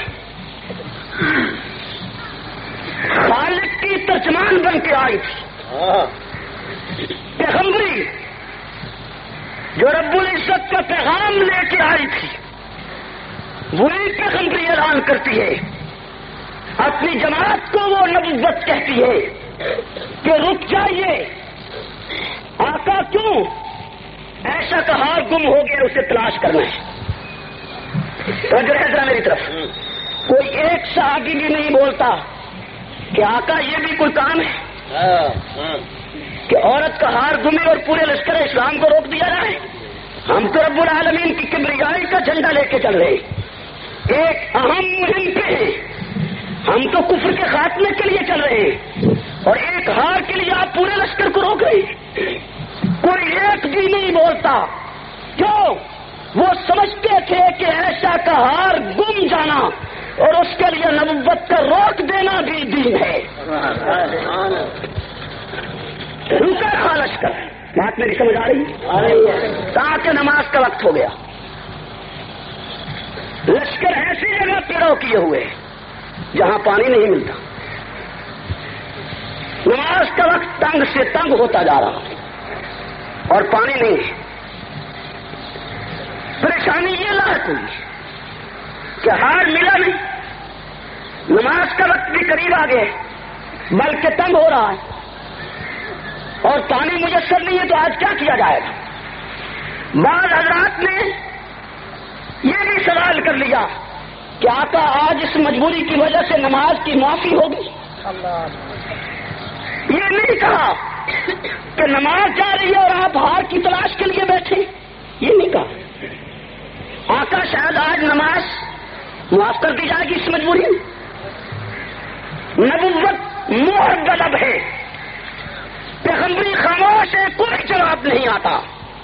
خالق کی ترجمان بن کے آئی تھی، پیغمبری جو رب العزت کا پیغام لے کے آئی تھی وہی پیغمبری اعلان کرتی ہے. اپنی جماعت کو وہ نبوت کہتی ہے کہ رک جائیے، آقا کیوں ایسا کہا گم ہو گیا اسے تلاش کرنا ہے. تو جو ہے ذرا میری طرف کوئی ایک صحابی بھی نہیں بولتا کہ آقا یہ بھی کوئی کام ہے کہ عورت کا ہار گمی اور پورے لشکر اسلام کو روک دیا جائے. ہم تو رب العالمین کی کبریائی کا جھنڈا لے کے چل رہے، ایک اہم مہم پہ ہیں. ہم تو کفر کے خاتمے کے لیے چل رہے ہیں اور ایک ہار کے لیے آپ پورے لشکر کو روک رہے. کوئی ایک بھی نہیں بولتا. کیوں؟ وہ سمجھتے تھے کہ ایسا کا ہار گم جانا اور اس کے لیے نبوت کا روک دینا بھی دین ہے. رکا رہا لشکر. بات میری سمجھ آ رہی ہے؟ تاکہ نماز کا وقت ہو گیا. لشکر ایسی جگہ پیڑو کیے ہوئے جہاں پانی نہیں ملتا. نماز کا وقت تنگ سے تنگ ہوتا جا رہا اور پانی نہیں ہے. پریشانی یہ لاحق ہوئی کہ ہار ملا نہیں، نماز کا وقت بھی قریب آ گئے بلکہ تنگ ہو رہا ہے اور پانی میسر نہیں ہے. تو آج کیا کیا جائے گا؟ بعض حضرات نے یہ بھی سوال کر لیا کہ آقا آج اس مجبوری کی وجہ سے نماز کی معافی ہوگی. یہ نہیں کہا کہ نماز جا رہی ہے اور آپ ہار کی تلاش کے لیے بیٹھے، یہ نہیں کہا. آقا شاید آج نماز معاف کر دی جائے گی اس مجبوری میں. نبوت مہر بلب ہے، پیغمبری خاموش ہے، کوئی جواب نہیں آتا.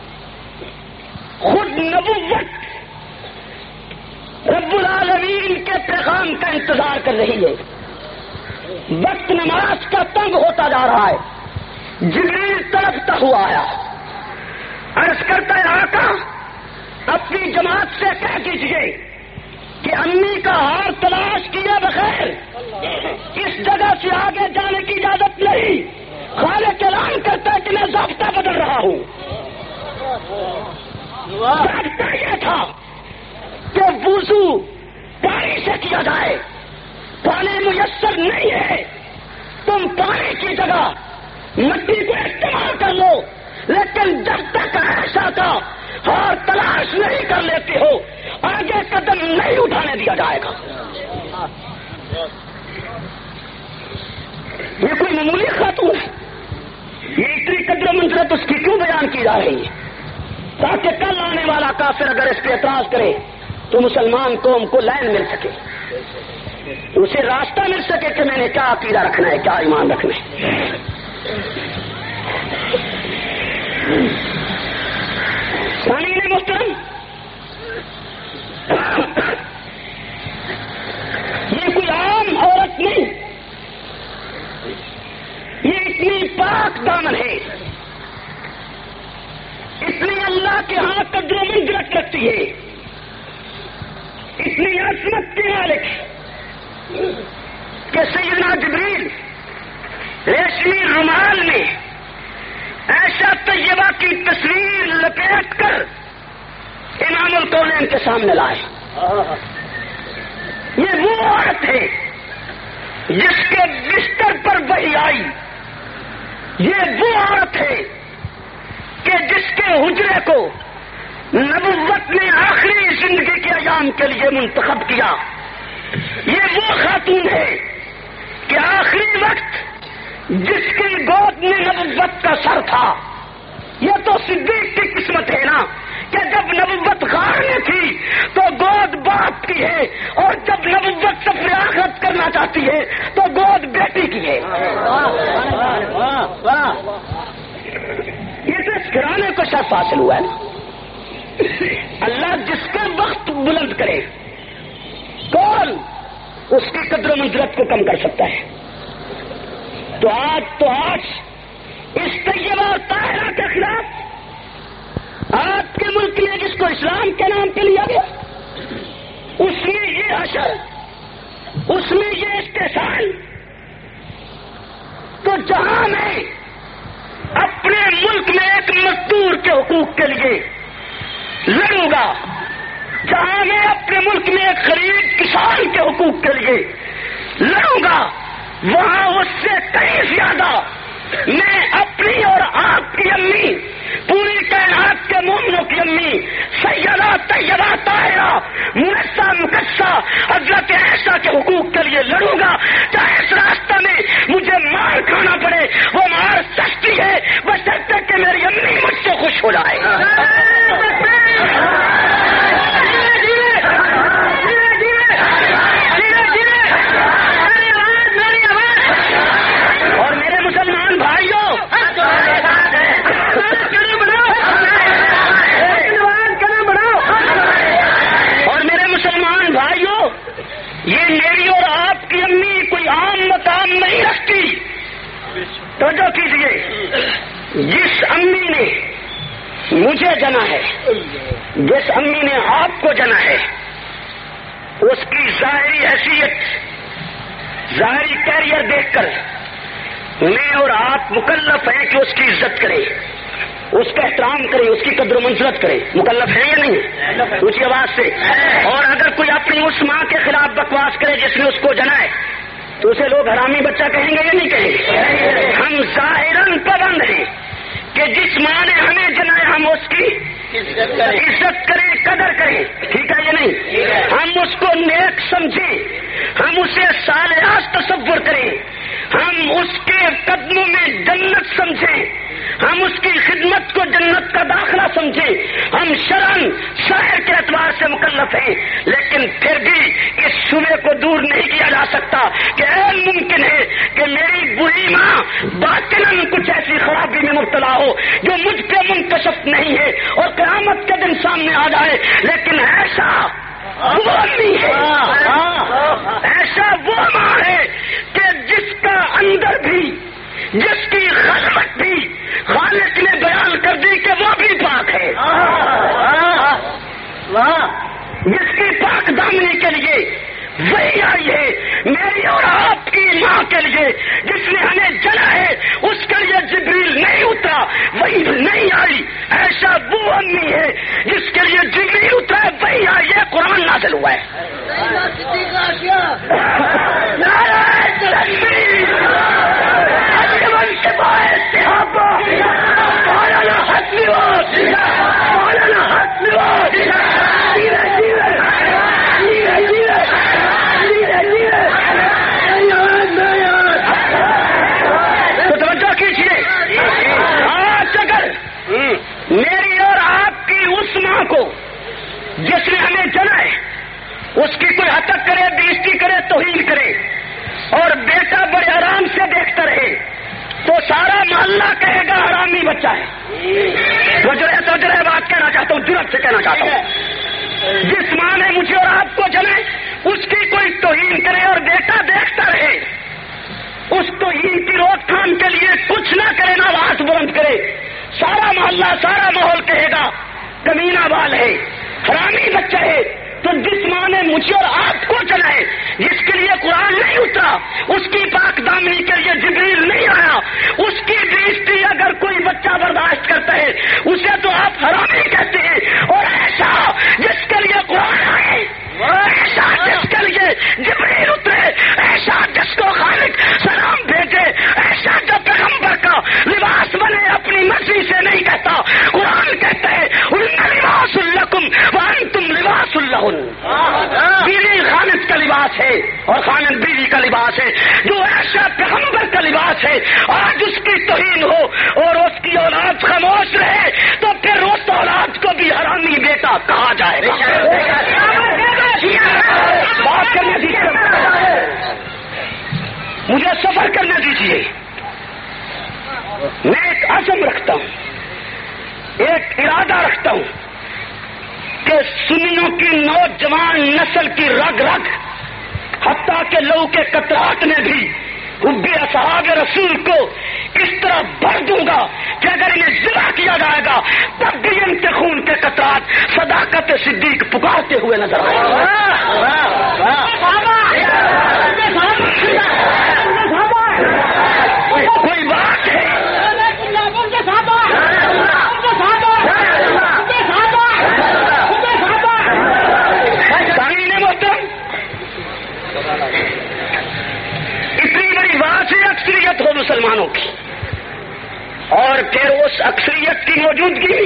خود نبوت رب العالمین کے پیغام کا انتظار کر رہی ہے. وقت نماز کا تنگ ہوتا جا رہا ہے. جبریل تڑپتا ہوا آیا، عرض کرتا ہے آقا اپنی جماعت سے کہہ دیجیے کہ امی کا ہار تلاش کیے بغیر اس جگہ سے آگے جانے کی اجازت نہیں. خالق اعلان کرتا ہے کہ میں ضابطہ بدل رہا ہوں. ضابطہ یہ تھا کہ وضو پانی سے کیا جائے. پانی میسر نہیں ہے، تم پانی کی جگہ مٹی کو استعمال کر لو، لیکن جب تک ایسا کا ہار تلاش نہیں کر لیتے ہو آگے قدم نہیں اٹھانے دیا جائے گا. یہ کوئی معمولی خاتون ہے؟ یہ اتنی قدر و منزلت اس کی کیوں بیان کی جا رہی ہے؟ تاکہ کل آنے والا کافر اگر اس پہ اعتراض کرے تو مسلمان قوم کو لائن مل سکے، اسے راستہ مل سکے کہ میں نے کیا عقیدہ رکھنا ہے، کیا ایمان رکھنا ہے. سامعین محترم، یہ کوئی عام عورت نہیں، یہ اتنی پاک دامن ہے، اتنی اللہ کے ہاں قدر و منزلت رکھتی ہے، اتنی عظمت کے مالک کہ سیدنا جبریل ریشمی رومال میں ایسا طیبہ کی تصویر لپیٹ کر امام الکونین کے سامنے لائے. یہ وہ عورت ہے جس کے بستر پر وحی آئی. یہ وہ عورت ہے کہ جس کے حجرے کو نبوت نے آخری زندگی کے ایام کے لیے منتخب کیا. یہ وہ خاتون ہے کہ آخری وقت جس کی گود میں نبوت کا سر تھا. یہ تو صدیق کی قسمت ہے نا کہ جب نبوت غار میں تھی تو گود باپ کی ہے، اور جب نبوت سفر آخرت کرنا چاہتی ہے تو گود بیٹی کی ہے. یہ تو اس گھرانے کو شرف حاصل ہوا ہے نا. اللہ جس کا وقت بلند کرے کون اس کی قدر و منزلت کو کم کر سکتا ہے. تو آج اس طیبہ اور طاہرہ کے خلاف آپ کے ملک میں جس کو اسلام کے نام پہ لیا گیا، اس میں یہ حشر، اس میں یہ استحصال. تو جہاں میں اپنے ملک میں ایک مزدور کے حقوق کے لیے لڑوں گا، جہاں میں اپنے ملک میں ایک غریب کسان کے حقوق کے لیے لڑوں گا، وہاں اس سے کہیں زیادہ میں اپنی اور آپ کی امی، پوری کائنات کے مومنوں کی امی سیدہ طیبہ طاہرہ منسا مقدسہ حضرت عائشہ کے حقوق کے لیے لڑوں گا. چاہے اس راستہ میں مجھے مار کھانا پڑے، وہ مار سستی ہے بشرطے کہ میری امی مجھ سے خوش ہو جائے. اور میرے مسلمان بھائیوں، یہ میری اور آپ کی امی کوئی عام مقام نہیں رکھتی. توجہ کیجیے، جس امی نے مجھے جنا ہے، جس امی نے آپ کو جنا ہے، اس کی ظاہری حیثیت، ظاہری کیریئر دیکھ کر میں اور آپ مکلف ہیں کہ اس کی عزت کریں، اس کا احترام کرے، اس کی قدر و منزلت کرے. مکلف ہے یا نہیں؟ اونچی آواز سے. اور اگر کوئی اپنی اس ماں کے خلاف بکواس کرے جس نے اس کو جنا ہے تو اسے لوگ حرامی بچہ کہیں گے یا نہیں کہیں گے؟ ہم ظاہراً پابند ہیں کہ جس ماں نے ہمیں جنا ہے ہم اس کی عزت کریں، قدر کریں. ٹھیک ہے یا نہیں؟ ہم اس کو نیک سمجھیں، ہم اسے صالحات تصور کریں، ہم اس کے قدموں میں جنت سمجھیں، ہم اس کی خدمت کو جنت کا داخلہ سمجھیں، ہم شرعاً شاعر کے اعتبار سے مکلف ہیں، لیکن پھر بھی اس شبے کو دور نہیں کیا جا سکتا کہ ممکن ہے کہ میری بری ماں باطناً کچھ ایسی خرابی میں مبتلا ہو جو مجھ پہ منکشف نہیں ہے اور قیامت کے دن سامنے آ جائے، لیکن ایسا وہ امی ہے، ایسا وہ ماں ہے کہ جس کا اندر بھی، جس کی خلوت بھی خالق نے بیان کر دی کہ وہ بھی پاک ہے، جس کی پاک دامنی کے لیے وہی آئی ہے، میری اور آپ کی ماں کے لیے جس نے ہمیں جلا ہے اس کے لیے جبریل نہیں اترا، وہی نہیں آئی، ایسا وہ امی ہے جس کے لیے جبریل اترا ہے وہی آئی ہے، قرآن نازل ہوا ہے۔ تو توجہ کیجیے، آج اگر میری اور آپ کی اس ماں کو جس نے ہمیں جنا ہے اس کی کوئی حتک کرے، بےزتی کرے، توہین کرے اور بیٹا بڑے آرام سے دیکھتا رہے تو سارا محلہ کہے گا حرامی بچہ ہے۔ وہ جو ہے بات کہنا چاہتا ہوں، جرأت سے کہنا چاہتا ہوں، جس ماں نے مجھے اور آپ کو جنے اس کی کوئی توہین کرے اور بیٹا دیکھتا رہے، اس توہین کی روک تھام کے لیے کچھ نہ کرے، نہ آواز بلند کرے، سارا محلہ، سارا ماحول کہے گا کمینہ بال ہے، حرامی بچہ ہے۔ تو جس ماں نے مجھے اور آپ کو چلائے، جس کے لیے قرآن نہیں اترا، اس کی پاک دامنی کے لیے جبریل نہیں آیا، اس کی بےزتی اگر کوئی بچہ برداشت کرتا ہے اسے تو آپ حرامی کہتے ہیں، اور ایسا جس کے لیے قرآن آئے، ایسا جس کے لیے جبریل اترے، ایسا جس کو خالق سلام بھیجے، ایسا جو پیغمبر کا لباس بنے اپنی مرضی سے نہیں کہتا، قرآن کہتا ہے ان لباس لکم وانتم لباس لہن، بیوی خامد کا لباس ہے اور خامد بیوی کا لباس ہے، جو ایسا پیغمبر کا لباس ہے آج اس کی توہین ہو اور اس کی اولاد خاموش رہے تو پھر اس اولاد کو بھی حرامی بیٹا کہا جائے گا۔ بات کرنے دیجیے، مجھے سفر کرنے دیجیے، میں ایک عزم رکھتا ہوں، ایک ارادہ رکھتا ہوں کہ سنیوں کی نوجوان نسل کی رگ رگ، حتیٰ کہ لہو کے قطرات میں بھی حب اصحاب رسول کو اس طرح بھر دوں گا کہ اگر انہیں ذبح کیا جائے گا تب بھی ان کے خون کے قطرات صداقت صدیق پکارتے ہوئے نظر آئیں گے۔ کوئی بات ہے، اتنی بڑی بات ہے اکثریت ہو مسلمانوں کی، اور پھر اس اکثریت کی موجودگی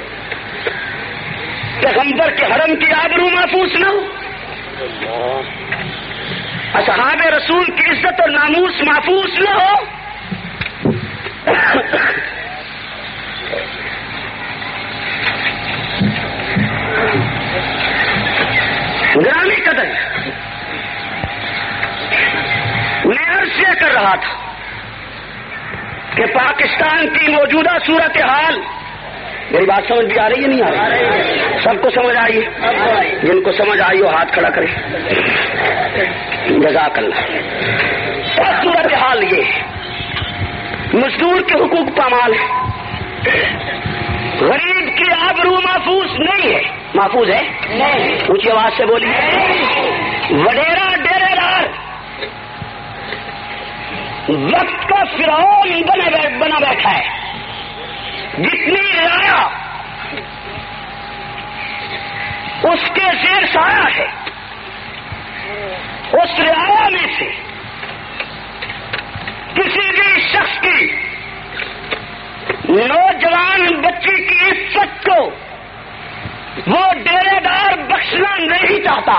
پیغمبر کے حرم کی آبرو محفوظ نہ ہو، اصحاب رسول کی عزت اور ناموس محفوظ نہ ہو، گرامی قدر میں عرض یہ کر رہا تھا کہ پاکستان کی موجودہ صورتحال، میری بات سمجھ بھی آ رہی ہے نہیں آ رہی؟ سب کو سمجھ آئی ہے؟ جن کو سمجھ آئی وہ ہاتھ کھڑا کرے، جزاک اللہ۔ اور صورتحال یہ ہے، مزدور کے حقوق پامال ہے، غریب کی آبرو محفوظ نہیں ہے، محفوظ ہے؟ اونچی آواز سے بولی۔ وڈیرا ڈیرے دار وقت کا فرعون بنا بیٹھا ہے، جتنی رعایا اس کے زیر سایہ ہے، اس رعایا میں سے کسی بھی شخص کی، نوجوان بچی کی عزت کو وہ ڈیرے دار بخشنا نہیں چاہتا۔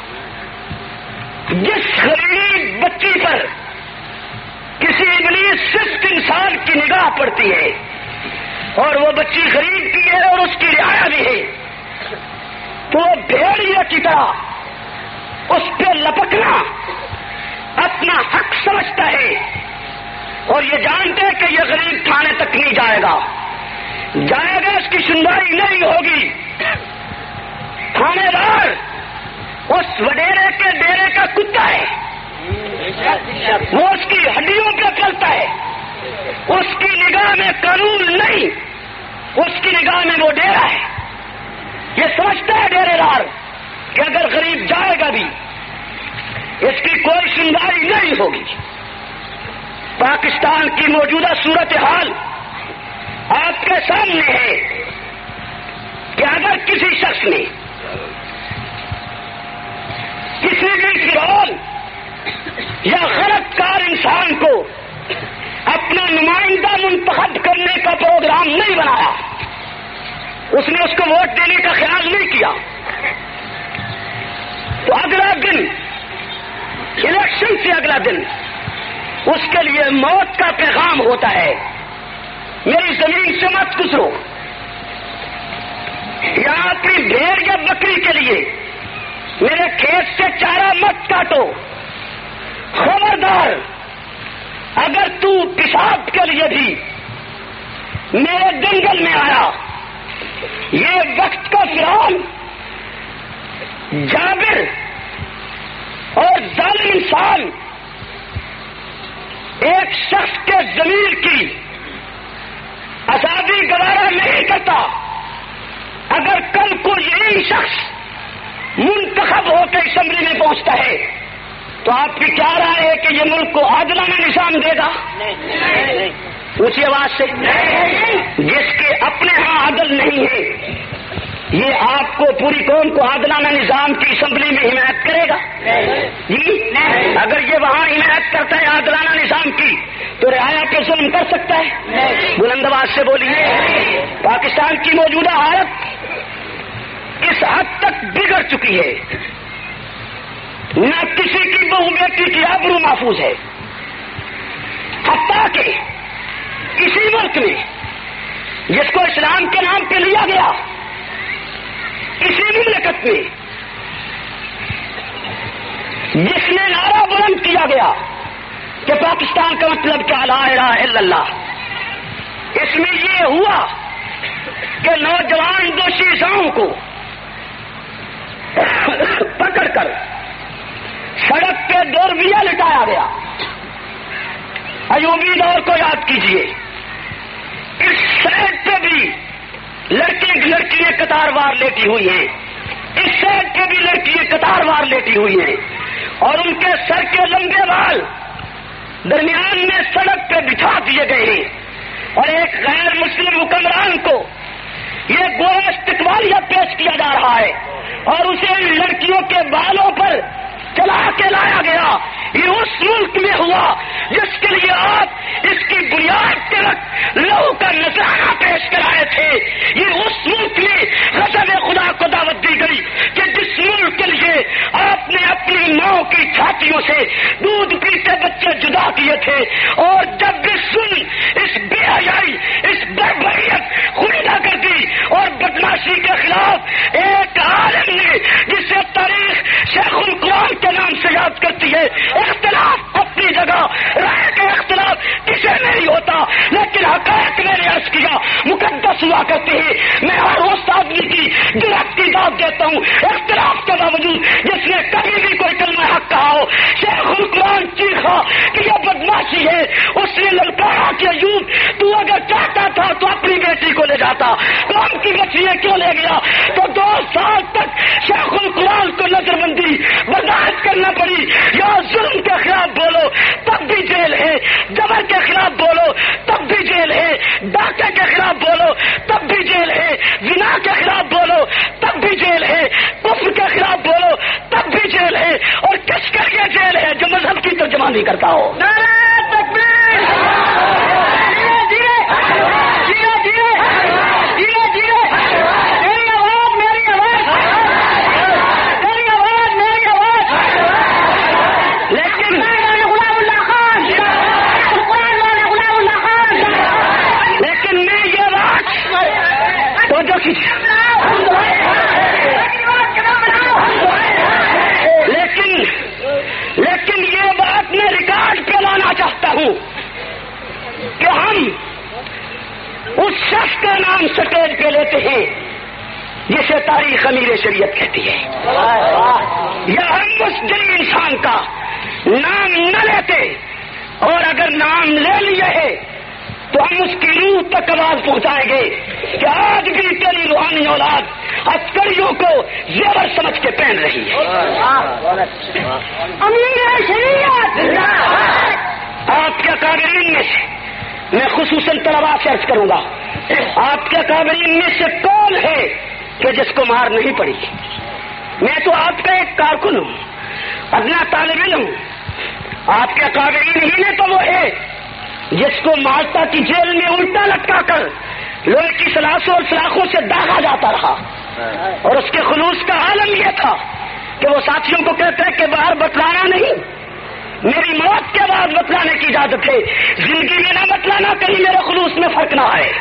جس غریب بچی پر کسی ابلیس سست انسان کی نگاہ پڑتی ہے اور وہ بچی غریب کی ہے اور اس کی رعایا بھی ہے، تو وہ بھیڑیے کی طرح اس پہ لپکنا اپنا حق سمجھتا ہے، اور یہ جانتے کہ یہ غریب تھانے تک نہیں جائے گا، اس کی سنوائی نہیں ہوگی، تھانے دار اس وڈیرے کے ڈیرے کا کتا ہے، وہ اس کی ہڈیوں پہ چلتا ہے، اس کی نگاہ میں قانون نہیں، اس کی نگاہ میں وہ ڈیرا ہے، یہ سمجھتا ہے ڈیرے دار کہ اگر غریب جائے گا بھی اس کی کوئی سنوائی نہیں ہوگی۔ پاکستان کی موجودہ صورتحال آپ کے سامنے ہے کہ اگر کسی شخص نے کسی بھی فرعون یا غلط کار انسان کو اپنا نمائندہ منتخب کرنے کا پروگرام نہیں بنایا، اس نے اس کو ووٹ دینے کا خیال نہیں کیا، تو اگلا دن الیکشن سے اگلا دن اس کے لیے موت کا پیغام ہوتا ہے، میری زمین سے مت گزرو، یا اپنی بھیڑ یا بکری کے لیے میرے کھیت سے چارہ مت کاٹو، خبردار اگر تو پیشاب کے لیے بھی میرے جنگل میں آیا، یہ وقت کا فرعون جابر اور ظالم انسان ایک شخص کے ضمیر کی آزادی گوارا نہیں کرتا، اگر کل کو یہی شخص منتخب ہو کے اسمبلی میں پہنچتا ہے تو آپ کی کیا رائے ہے کہ یہ ملک کو عادلانہ نظام دے گا؟ اسی آواز سے جس کے اپنے ہاں عدل نہیں ہے، یہ آپ کو پوری قوم کو عادلانہ نظام کی اسمبلی میں حمایت کرے گا؟ جی، اگر یہ وہاں حمایت کرتا ہے عادلانہ نظام کی تو رعایا پہ ظلم کر سکتا ہے؟ بلند آواز سے بولیے۔ پاکستان کی موجودہ حالت اس حد تک بگڑ چکی ہے، نہ کسی کی بہو بیٹی کی آبرو محفوظ ہے، حتیٰ کہ کسی ملک میں جس کو اسلام کے نام پہ لیا گیا، کسی مملکت میں جس میں نعرہ بلند کیا گیا کہ پاکستان کا مطلب کیا لا الہ الا اللہ، اس میں یہ ہوا کہ نوجوان دو شیشاؤں کو پکڑ کر سڑک پہ دوربیا لٹایا گیا۔ ایوبی دور کو یاد کیجئے، اس سائڈ پہ بھی لڑکیاں قطار وار لیٹی ہوئی ہیں، اس سائڈ پہ بھی لڑکیاں قطار وار لیٹی ہوئی ہیں، اور ان کے سر کے لمبے بال درمیان میں سڑک پہ بچھا دیے گئے ہیں، اور ایک غیر مسلم حکمران کو یہ گویا استقبالیہ پیش کیا جا رہا ہے، اور اسے ان لڑکیوں کے بالوں پر چلا کے لایا گیا۔ یہ اس ملک میں ہوا جس کے لیے آپ اس کی بنیاد تک لہو کا نذرانہ پیش کرائے تھے۔ یہ اس ملک میں غضب خدا کو دعوت دی گئی کہ جس ملک کے لیے آپ نے اپنی ماں کی چھاتیوں سے دودھ پیتے بچے جدا کیے تھے، اور جب بھی سن اس بے حیائی، اس بربریت خوندا کر دی اور بدماشی کے خلاف ایک عالم نے جسے تاریخ شیخ القرآن کے نام سے یاد کرتی ہے، اختلاف اپنی جگہ، رائے کا اختلاف کسے نہیں ہوتا، لیکن حقائق میں نے عرض کیا مقدس ہوا کرتے ہیں۔ میں ہر اس آدمی کی جرأت کی داد دیتا ہوں اختلاف کے باوجود جس نے کبھی بھی کوئی کلمہ حق کہا ہو۔ شیخ القرآن چیخا کہ یہ بدماشی ہے، اس نے للکارا کہ ایوب تو اگر چاہتا تھا تو اپنی بیٹی کو لے جاتا، قوم کی بچیاں کیوں لے گیا؟ تو 2 سال تک شیخ القرآن کو نظر بندی برداشت کرنا پڑی۔ یا ظلم کے خلاف بولو تب بھی جیل ہے، جبر کے خلاف بولو تب بھی جیل ہے، ڈاکے کے خلاف بولو تب بھی جیل ہے، زنا کے خلاف بولو تب بھی جیل ہے، کفر کے خلاف بولو تب بھی جیل ہے، اور کس کے لیے جیل ہے؟ جو مذہب کی ترجمہ نہیں کرتا ہو۔ نعرہ تکبیر! لیکن میں یہ بات ہوں کہ ہم اس شخص کا نام سٹیج پہ لیتے ہیں جسے تاریخ امیر شریعت کہتی ہے، یا ہم اس دلی انسان کا نام نہ لیتے، اور اگر نام لے لیے ہے تو ہم اس کی روح تک آواز پہنچائیں گے کہ آج بھی تیری روحانی اولاد عسکریوں کو زیور سمجھ کے پہن رہی ہے۔ امیر شریعت آپ کے اکابرین میں سے میں خصوصاً طلباء سے عرض کروں گا، آپ کے اکابرین میں سے کون ہے کہ جس کو مار نہیں پڑی؟ میں تو آپ کا ایک کارکن ہوں، ادنا طالب علم ہوں، آپ کے اکابرین ہی میں تو وہ ہے جس کو مالٹا کی جیل میں الٹا لٹکا کر لوہے کی سلاسوں اور سلاخوں سے داغا جاتا رہا، اور اس کے خلوص کا عالم یہ تھا کہ وہ ساتھیوں کو کہتے ہیں کہ باہر بتلانا نہیں، میری موت کے بعد بتلانے کی اجازت ہے، زندگی میں نہ بتلانا، کہیں میرے خلوص میں فرق نہ آئے۔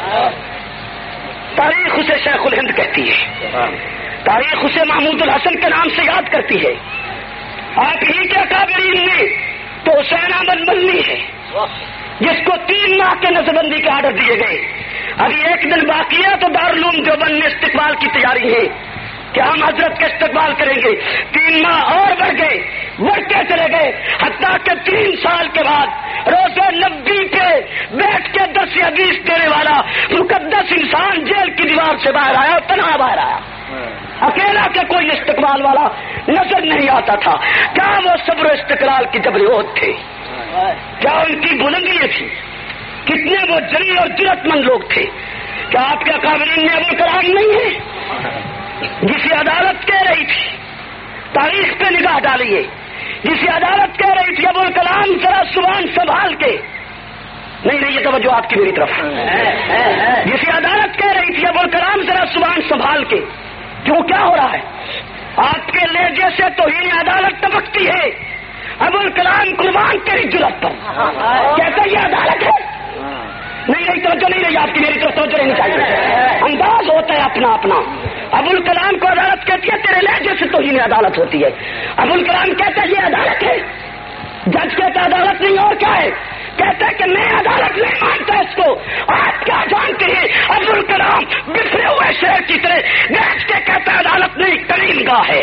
تاریخ اسے شیخ الہند کہتی ہے، تاریخ اسے محمود الحسن کے نام سے یاد کرتی ہے۔ آپ ہی کے اکابرین میں تو حسین احمد مدنی ہے جس کو 3 ماہ کے نظربندی کے آرڈر دیے گئے، ابھی 1 دن باقی ہے تو دارالعلوم دیوبند میں استقبال کی تیاری ہے کہ ہم حضرت کا استقبال کریں گے۔ 3 ماہ اور بڑھ گئے، بڑھتے چلے گئے، حتیٰ کہ 3 سال کے بعد روزہ نبی پہ بیٹھ کے درس حدیث دینے والا مقدس انسان جیل کی دیوار سے باہر آیا اور تنہا باہر آیا، اکیلا کہ کوئی استقبال والا نظر نہیں آتا تھا۔ کیا وہ صبر و استقلال کی جبریت تھے؟ کیا ان کی بلندیاں تھی؟ کتنے وہ جلی اور جرأت مند لوگ تھے؟ کیا آپ کے اکابرین میں ابوالکلام نہیں ہے جسے عدالت کہہ رہی تھی تاریخ پہ نگاہ ڈالیے، جسے عدالت کہہ رہی تھی ابوالکلام ذرا زبان سنبھال کے، نہیں یہ توجہ آپ کی میری طرف، جسے عدالت کہہ رہی تھی ابوالکلام ذرا زبان سنبھال کے، کیوں کیا ہو رہا ہے؟ آپ کے لہجے سے توہین عدالت ٹپکتی ہے، ابوالکلام قربان تیری جرأت پر، کہتا یہ عدالت ہے؟ نہیں توجہ نہیں رہی آپ کی میری طرف، توجہ نہیں چاہیے، انداز ہوتا ہے اپنا اپنا۔ ابوالکلام کو عدالت کہتی ہے، تیرے لہجے سے توہین عدالت ہوتی ہے۔ ابوالکلام کہتا ہے یہ عدالت ہے، جج کہتا عدالت نہیں اور کیا ہے، کہتا ہے کہ میں عدالت نہیں مانتا اس کو۔ آپ کیا جانتے ہیں ابوالکلام بکھرے ہوئے شہر کی طرح بیٹھ کے کہتا ہے عدالت نہیں کریم گاہ ہے۔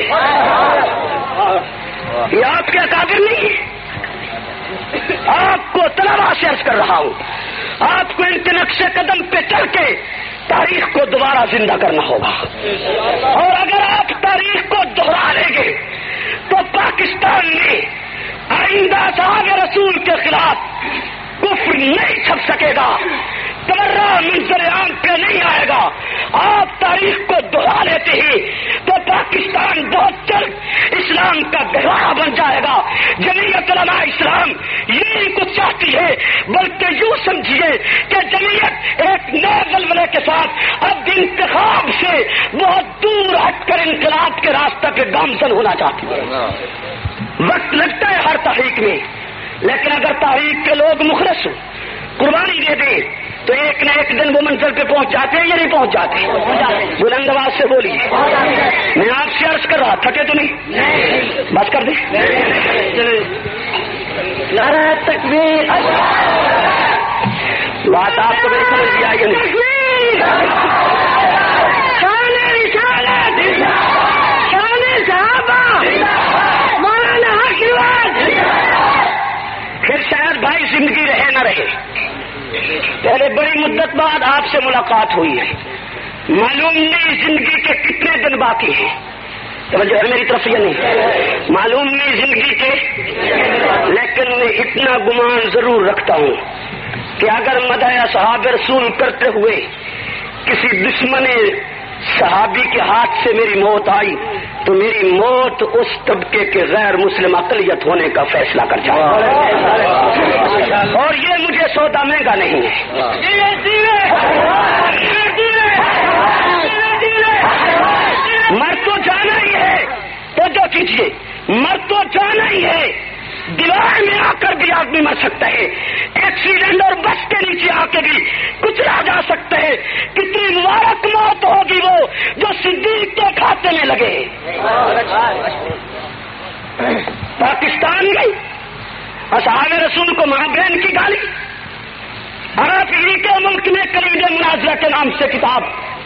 یہ آپ کے اکابر نہیں، آپ کو طلباء سے عرض کر رہا ہوں، آپ کو ان کے نقش قدم پہ چل کے تاریخ کو دوبارہ زندہ کرنا ہوگا، اور اگر آپ تاریخ کو دوہرا لیں گے تو پاکستان میں آئندہ صحابہ رسول کے خلاف کفر نہیں چھپ سکے گا، تبرہ منظر عام پہ نہیں آئے گا۔ آپ تاریخ کو دوہرا لیتے ہیں تو پاکستان بہت جلد اسلام کا گہوارہ بن جائے گا۔ جمعیت علماء اسلام یہی کچھ چاہتی ہے، بلکہ یوں سمجھیے کہ جمعیت ایک نئے ولولے کے ساتھ اب انتخاب سے بہت دور ہٹ کر انقلاب کے راستہ پہ گامزن ہونا چاہتی ہے۔ وقت لگتا ہے ہر تحریک میں، لیکن اگر تحریک کے لوگ مخلص ہوں، قربانی دے دیں تو ایک نہ ایک دن وہ منزل پہ پہنچ جاتے ہیں یا نہیں پہنچ جاتے؟ بلند آواز سے بولیے، میں آپ سے عرض کر رہا، تھکے تو نہیں؟ بس کر دیں، نعرہ تکبیر، بات آپ کو میری سمجھ بھی آئی نہیں؟ پھر شاید بھائی زندگی رہے نہ رہے، پہلے بڑی مدت بعد آپ سے ملاقات ہوئی ہے، معلوم نہیں زندگی کے کتنے دن باقی ہیں، توجہ ہے میری طرف یہ نہیں، معلوم نہیں زندگی کے، لیکن میں اتنا گمان ضرور رکھتا ہوں کہ اگر مدح اصحاب رسول کرتے ہوئے کسی دشمن صحابی کے ہاتھ سے میری موت آئی تو میری موت اس طبقے کے غیر مسلم اقلیت ہونے کا فیصلہ کر جائے، اور یہ مجھے سودا مہنگا نہیں ہے۔ مر تو جانا ہی ہے، تو جو کیجیے، مر تو جانا ہی ہے، دیوار میں آ کر بھی آدمی مر سکتا ہے، ایکسیڈنٹ اور بس کے نیچے آ کے بھی کچلا جا سکتا ہے۔ کتنی مبارک موت ہوگی وہ جو صدیق کے کھاتے میں لگے۔ پاکستان میں اصحاب رسول کو ماں بہن کی گالی. عرب کے ملک میں کلید مناظرہ کے نام سے کتاب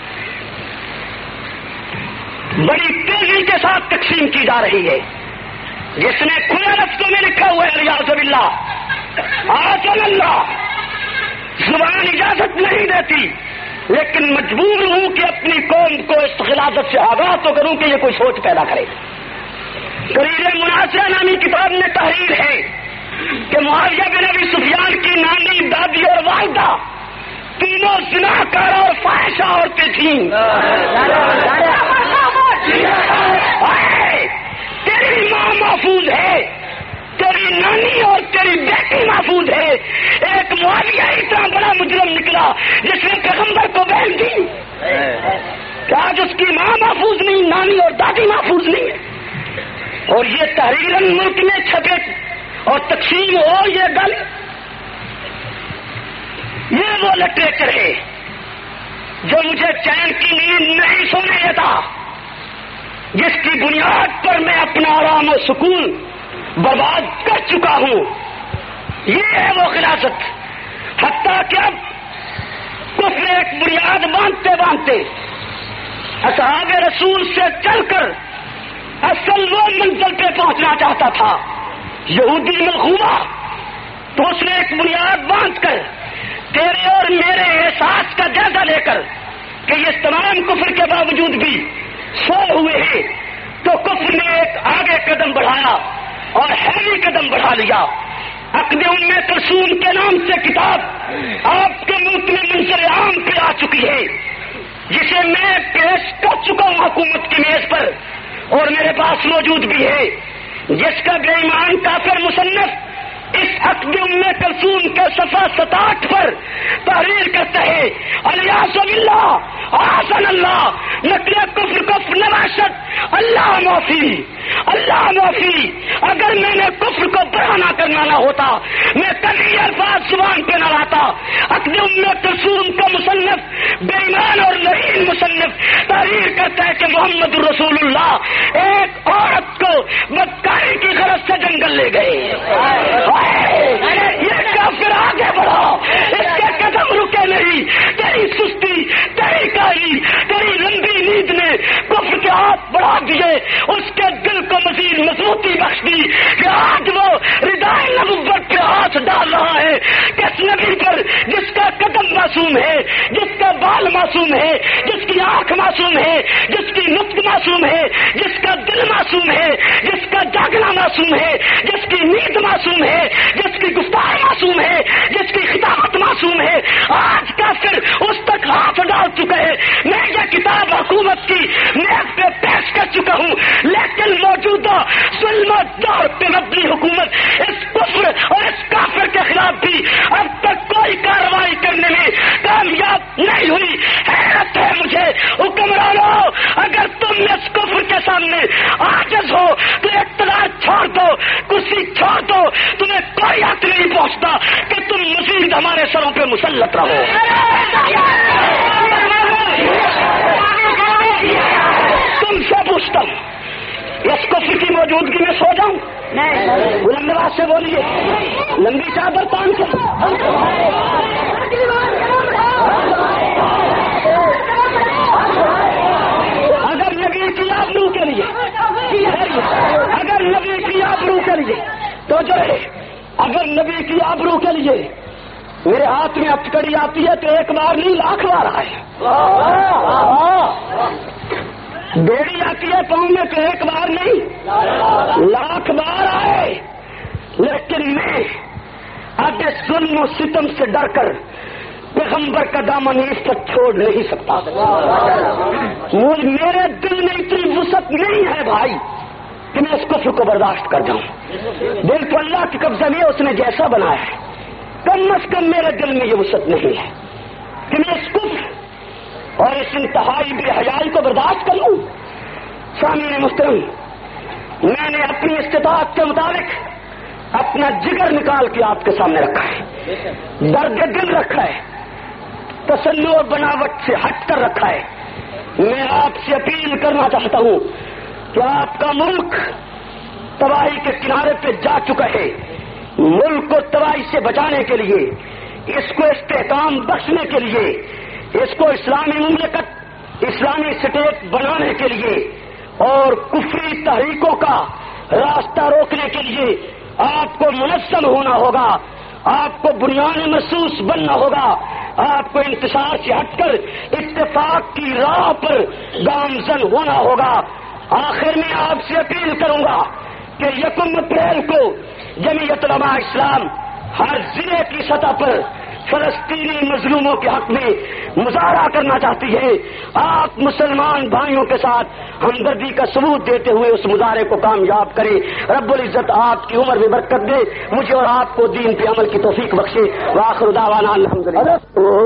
بڑی تیزی کے ساتھ تقسیم کی جا رہی ہے، جس نے کھلے لفظوں میں لکھا ہوا ہے ریاض باللہ آسن اللہ. زبان اجازت نہیں دیتی، لیکن مجبور ہوں کہ اپنی قوم کو اس خلافت سے آگاہ تو کروں کہ یہ کوئی سوچ پیدا کرے. کلید مناظرہ نامی کتاب میں تحریر ہے کہ معاویہ بن ابی سفیان کی نانی، دادی اور والدہ تینوں زناکار اور فاحشہ عورتیں تھیں. تیری ماں محفوظ ہے، تیری نانی اور تیری بیٹی محفوظ ہے. ایک معاویہ اتنا بڑا مجرم نکلا جس نے پیغمبر کو بہن دی. کیا آج اس کی ماں محفوظ نہیں، نانی اور دادی محفوظ نہیں ہے؟ اور یہ تحریراً ملک میں چھپے اور تقسیم ہو یہ گل. یہ وہ لٹریچر ہے جو مجھے چین کی نیند نہیں سونے دیتا، جس کی بنیاد پر میں اپنا آرام و سکون برباد کر چکا ہوں. یہ ہے وہ خلافت. حتیٰ کہ اب کفر ایک بنیاد باندھتے باندھتے اصحاب رسول سے چل کر اصل وہ منزل پہ پہنچنا چاہتا تھا، یہودی ملغوبہ. تو اس نے ایک بنیاد باندھ کر تیرے اور میرے احساس کا جائزہ لے کر کہ یہ تمام کفر کے باوجود بھی سوئے ہوئے ہیں، تو کفر نے ایک آگے قدم بڑھایا اور ہیوی قدم بڑھا لیا. عقد ام کلثوم کے نام سے کتاب آپ کے ملک میں منظر عام پہ آ چکی ہے، جسے میں پیش کر چکا ہوں حکومت کی میز پر اور میرے پاس موجود بھی ہے، جس کا بے ایمان کافر مصنف اس عقد ام کلثوم کے صفحہ 67 پر تحریر کرتا ہے الیاس باللہ آسن اللہ نقل کفر کفر نواشت اللہ معافی اللہ معافی. اگر میں نے کفر کو بڑھانا کرنا نہ ہوتا میں کبھی الفاظ زبان پہ نہ لاتا. عقد ام کلثوم کا مصنف بے ایمان اور لعین مصنف تحریر کرتا ہے کہ محمد رسول اللہ ایک عورت کو بدکاری کی غرض سے جنگل لے گئے. یہ کافر آگے بڑھا، اس کے قدم رکے نہیں. تیری سستی، تیری کاہلی، تیری لمبی نیند نے کفر کے ہاتھ بڑھا دیے، اس کے دل کو مزید مضبوطی بخش دی کہ آج وہ ردائے نبوت پہ ہاتھ ڈال رہا ہے. کس نبی پر جس کا قدم معصوم ہے، جس کا بال معصوم ہے، جس کی آنکھ معصوم ہے، جس کی نطق معصوم ہے، جس کا دل معصوم ہے، جس کا جاگنا معصوم ہے، جس کی نیند معصوم ہے، جس کی گفتار معصوم ہے، جس کی خطابت معصوم ہے. آج کافر اس تک ہاتھ ڈال چکے ہیں. میں یہ کتاب حکومت کی میز پہ پیش کر چکا ہوں، لیکن موجودہ ظلم و دور پہ مبنی حکومت اس کفر اور اس کافر کے خلاف بھی اب تک کوئی کارروائی کرنے میں کامیاب نہیں ہوئی. حیرت ہے مجھے حکمرانوں، اگر تم اس کفر کے سامنے عاجز ہو تو اقتدار چھوڑ دو، کرسی چھوڑ دو. تمہیں کوئی حق نہیں پہنچتا کہ تم مزید ہمارے سروں پہ مسلط رہو. تم سے پوچھتا ہوں، اس کفر کی موجودگی میں سو جاؤں؟ بلند آواز سے بولیے، لمبی چادر تان کے. اگر نبی کی آبرو کے لیے، اگر نبی کی آبرو کے لیے تو جو ہے، اگر نبی کی آبرو کے لیے میرے ہاتھ میں ہتھکڑی آتی ہے تو ایک بار نہیں لاکھ بار آئے. بیڑی آتی ہے پاؤں میں تو ایک بار نہیں لاکھ بار آئے. لیکن میں اب اس ظلم و ستم سے ڈر کر پیغمبر کا دامن عزت چھوڑ نہیں سکتا. میرے دل میں اتنی وسعت نہیں ہے بھائی کہ میں اس کفر کو برداشت کر جاؤں. دل تو اللہ کے قبضے میں اس نے جیسا بنایا ہے، کم از کم میرے دل میں یہ وسعت نہیں ہے کہ میں اس کفر اور اس انتہائی بے حیائی کو برداشت کر لوں. سامعین محترم، میں نے اپنی استطاعت کے مطابق اپنا جگر نکال کے آپ کے سامنے رکھا ہے، درد دل رکھا ہے، تسلو اور بناوٹ سے ہٹ کر رکھا ہے. میں آپ سے اپیل کرنا چاہتا ہوں کہ آپ کا ملک تباہی کے کنارے پہ جا چکا ہے. ملک کو تباہی سے بچانے کے لیے، اس کو استحکام بخشنے کے لیے، اس کو اسلامی مملکت، اسلامی اسٹیٹ بنانے کے لیے اور کفری تحریکوں کا راستہ روکنے کے لیے آپ کو منظم ہونا ہوگا، آپ کو بنیاد محسوس بننا ہوگا، آپ کو انتشار سے ہٹ کر اتفاق کی راہ پر گامزن ہونا ہوگا۔ آخر میں آپ سے اپیل کروں گا کہ 1 اپریل کو جمعیت علماء اسلام ہر ضلع کی سطح پر فلسطینی مظلوموں کے حق میں مظاہرہ کرنا چاہتی ہے۔ آپ مسلمان بھائیوں کے ساتھ ہمدردی کا ثبوت دیتے ہوئے اس مظاہرے کو کامیاب کریں۔ رب العزت آپ کی عمر میں برکت دے، مجھے اور آپ کو دین پہ عمل کی توفیق بخشے۔ وآخر دعوانا الحمدللہ۔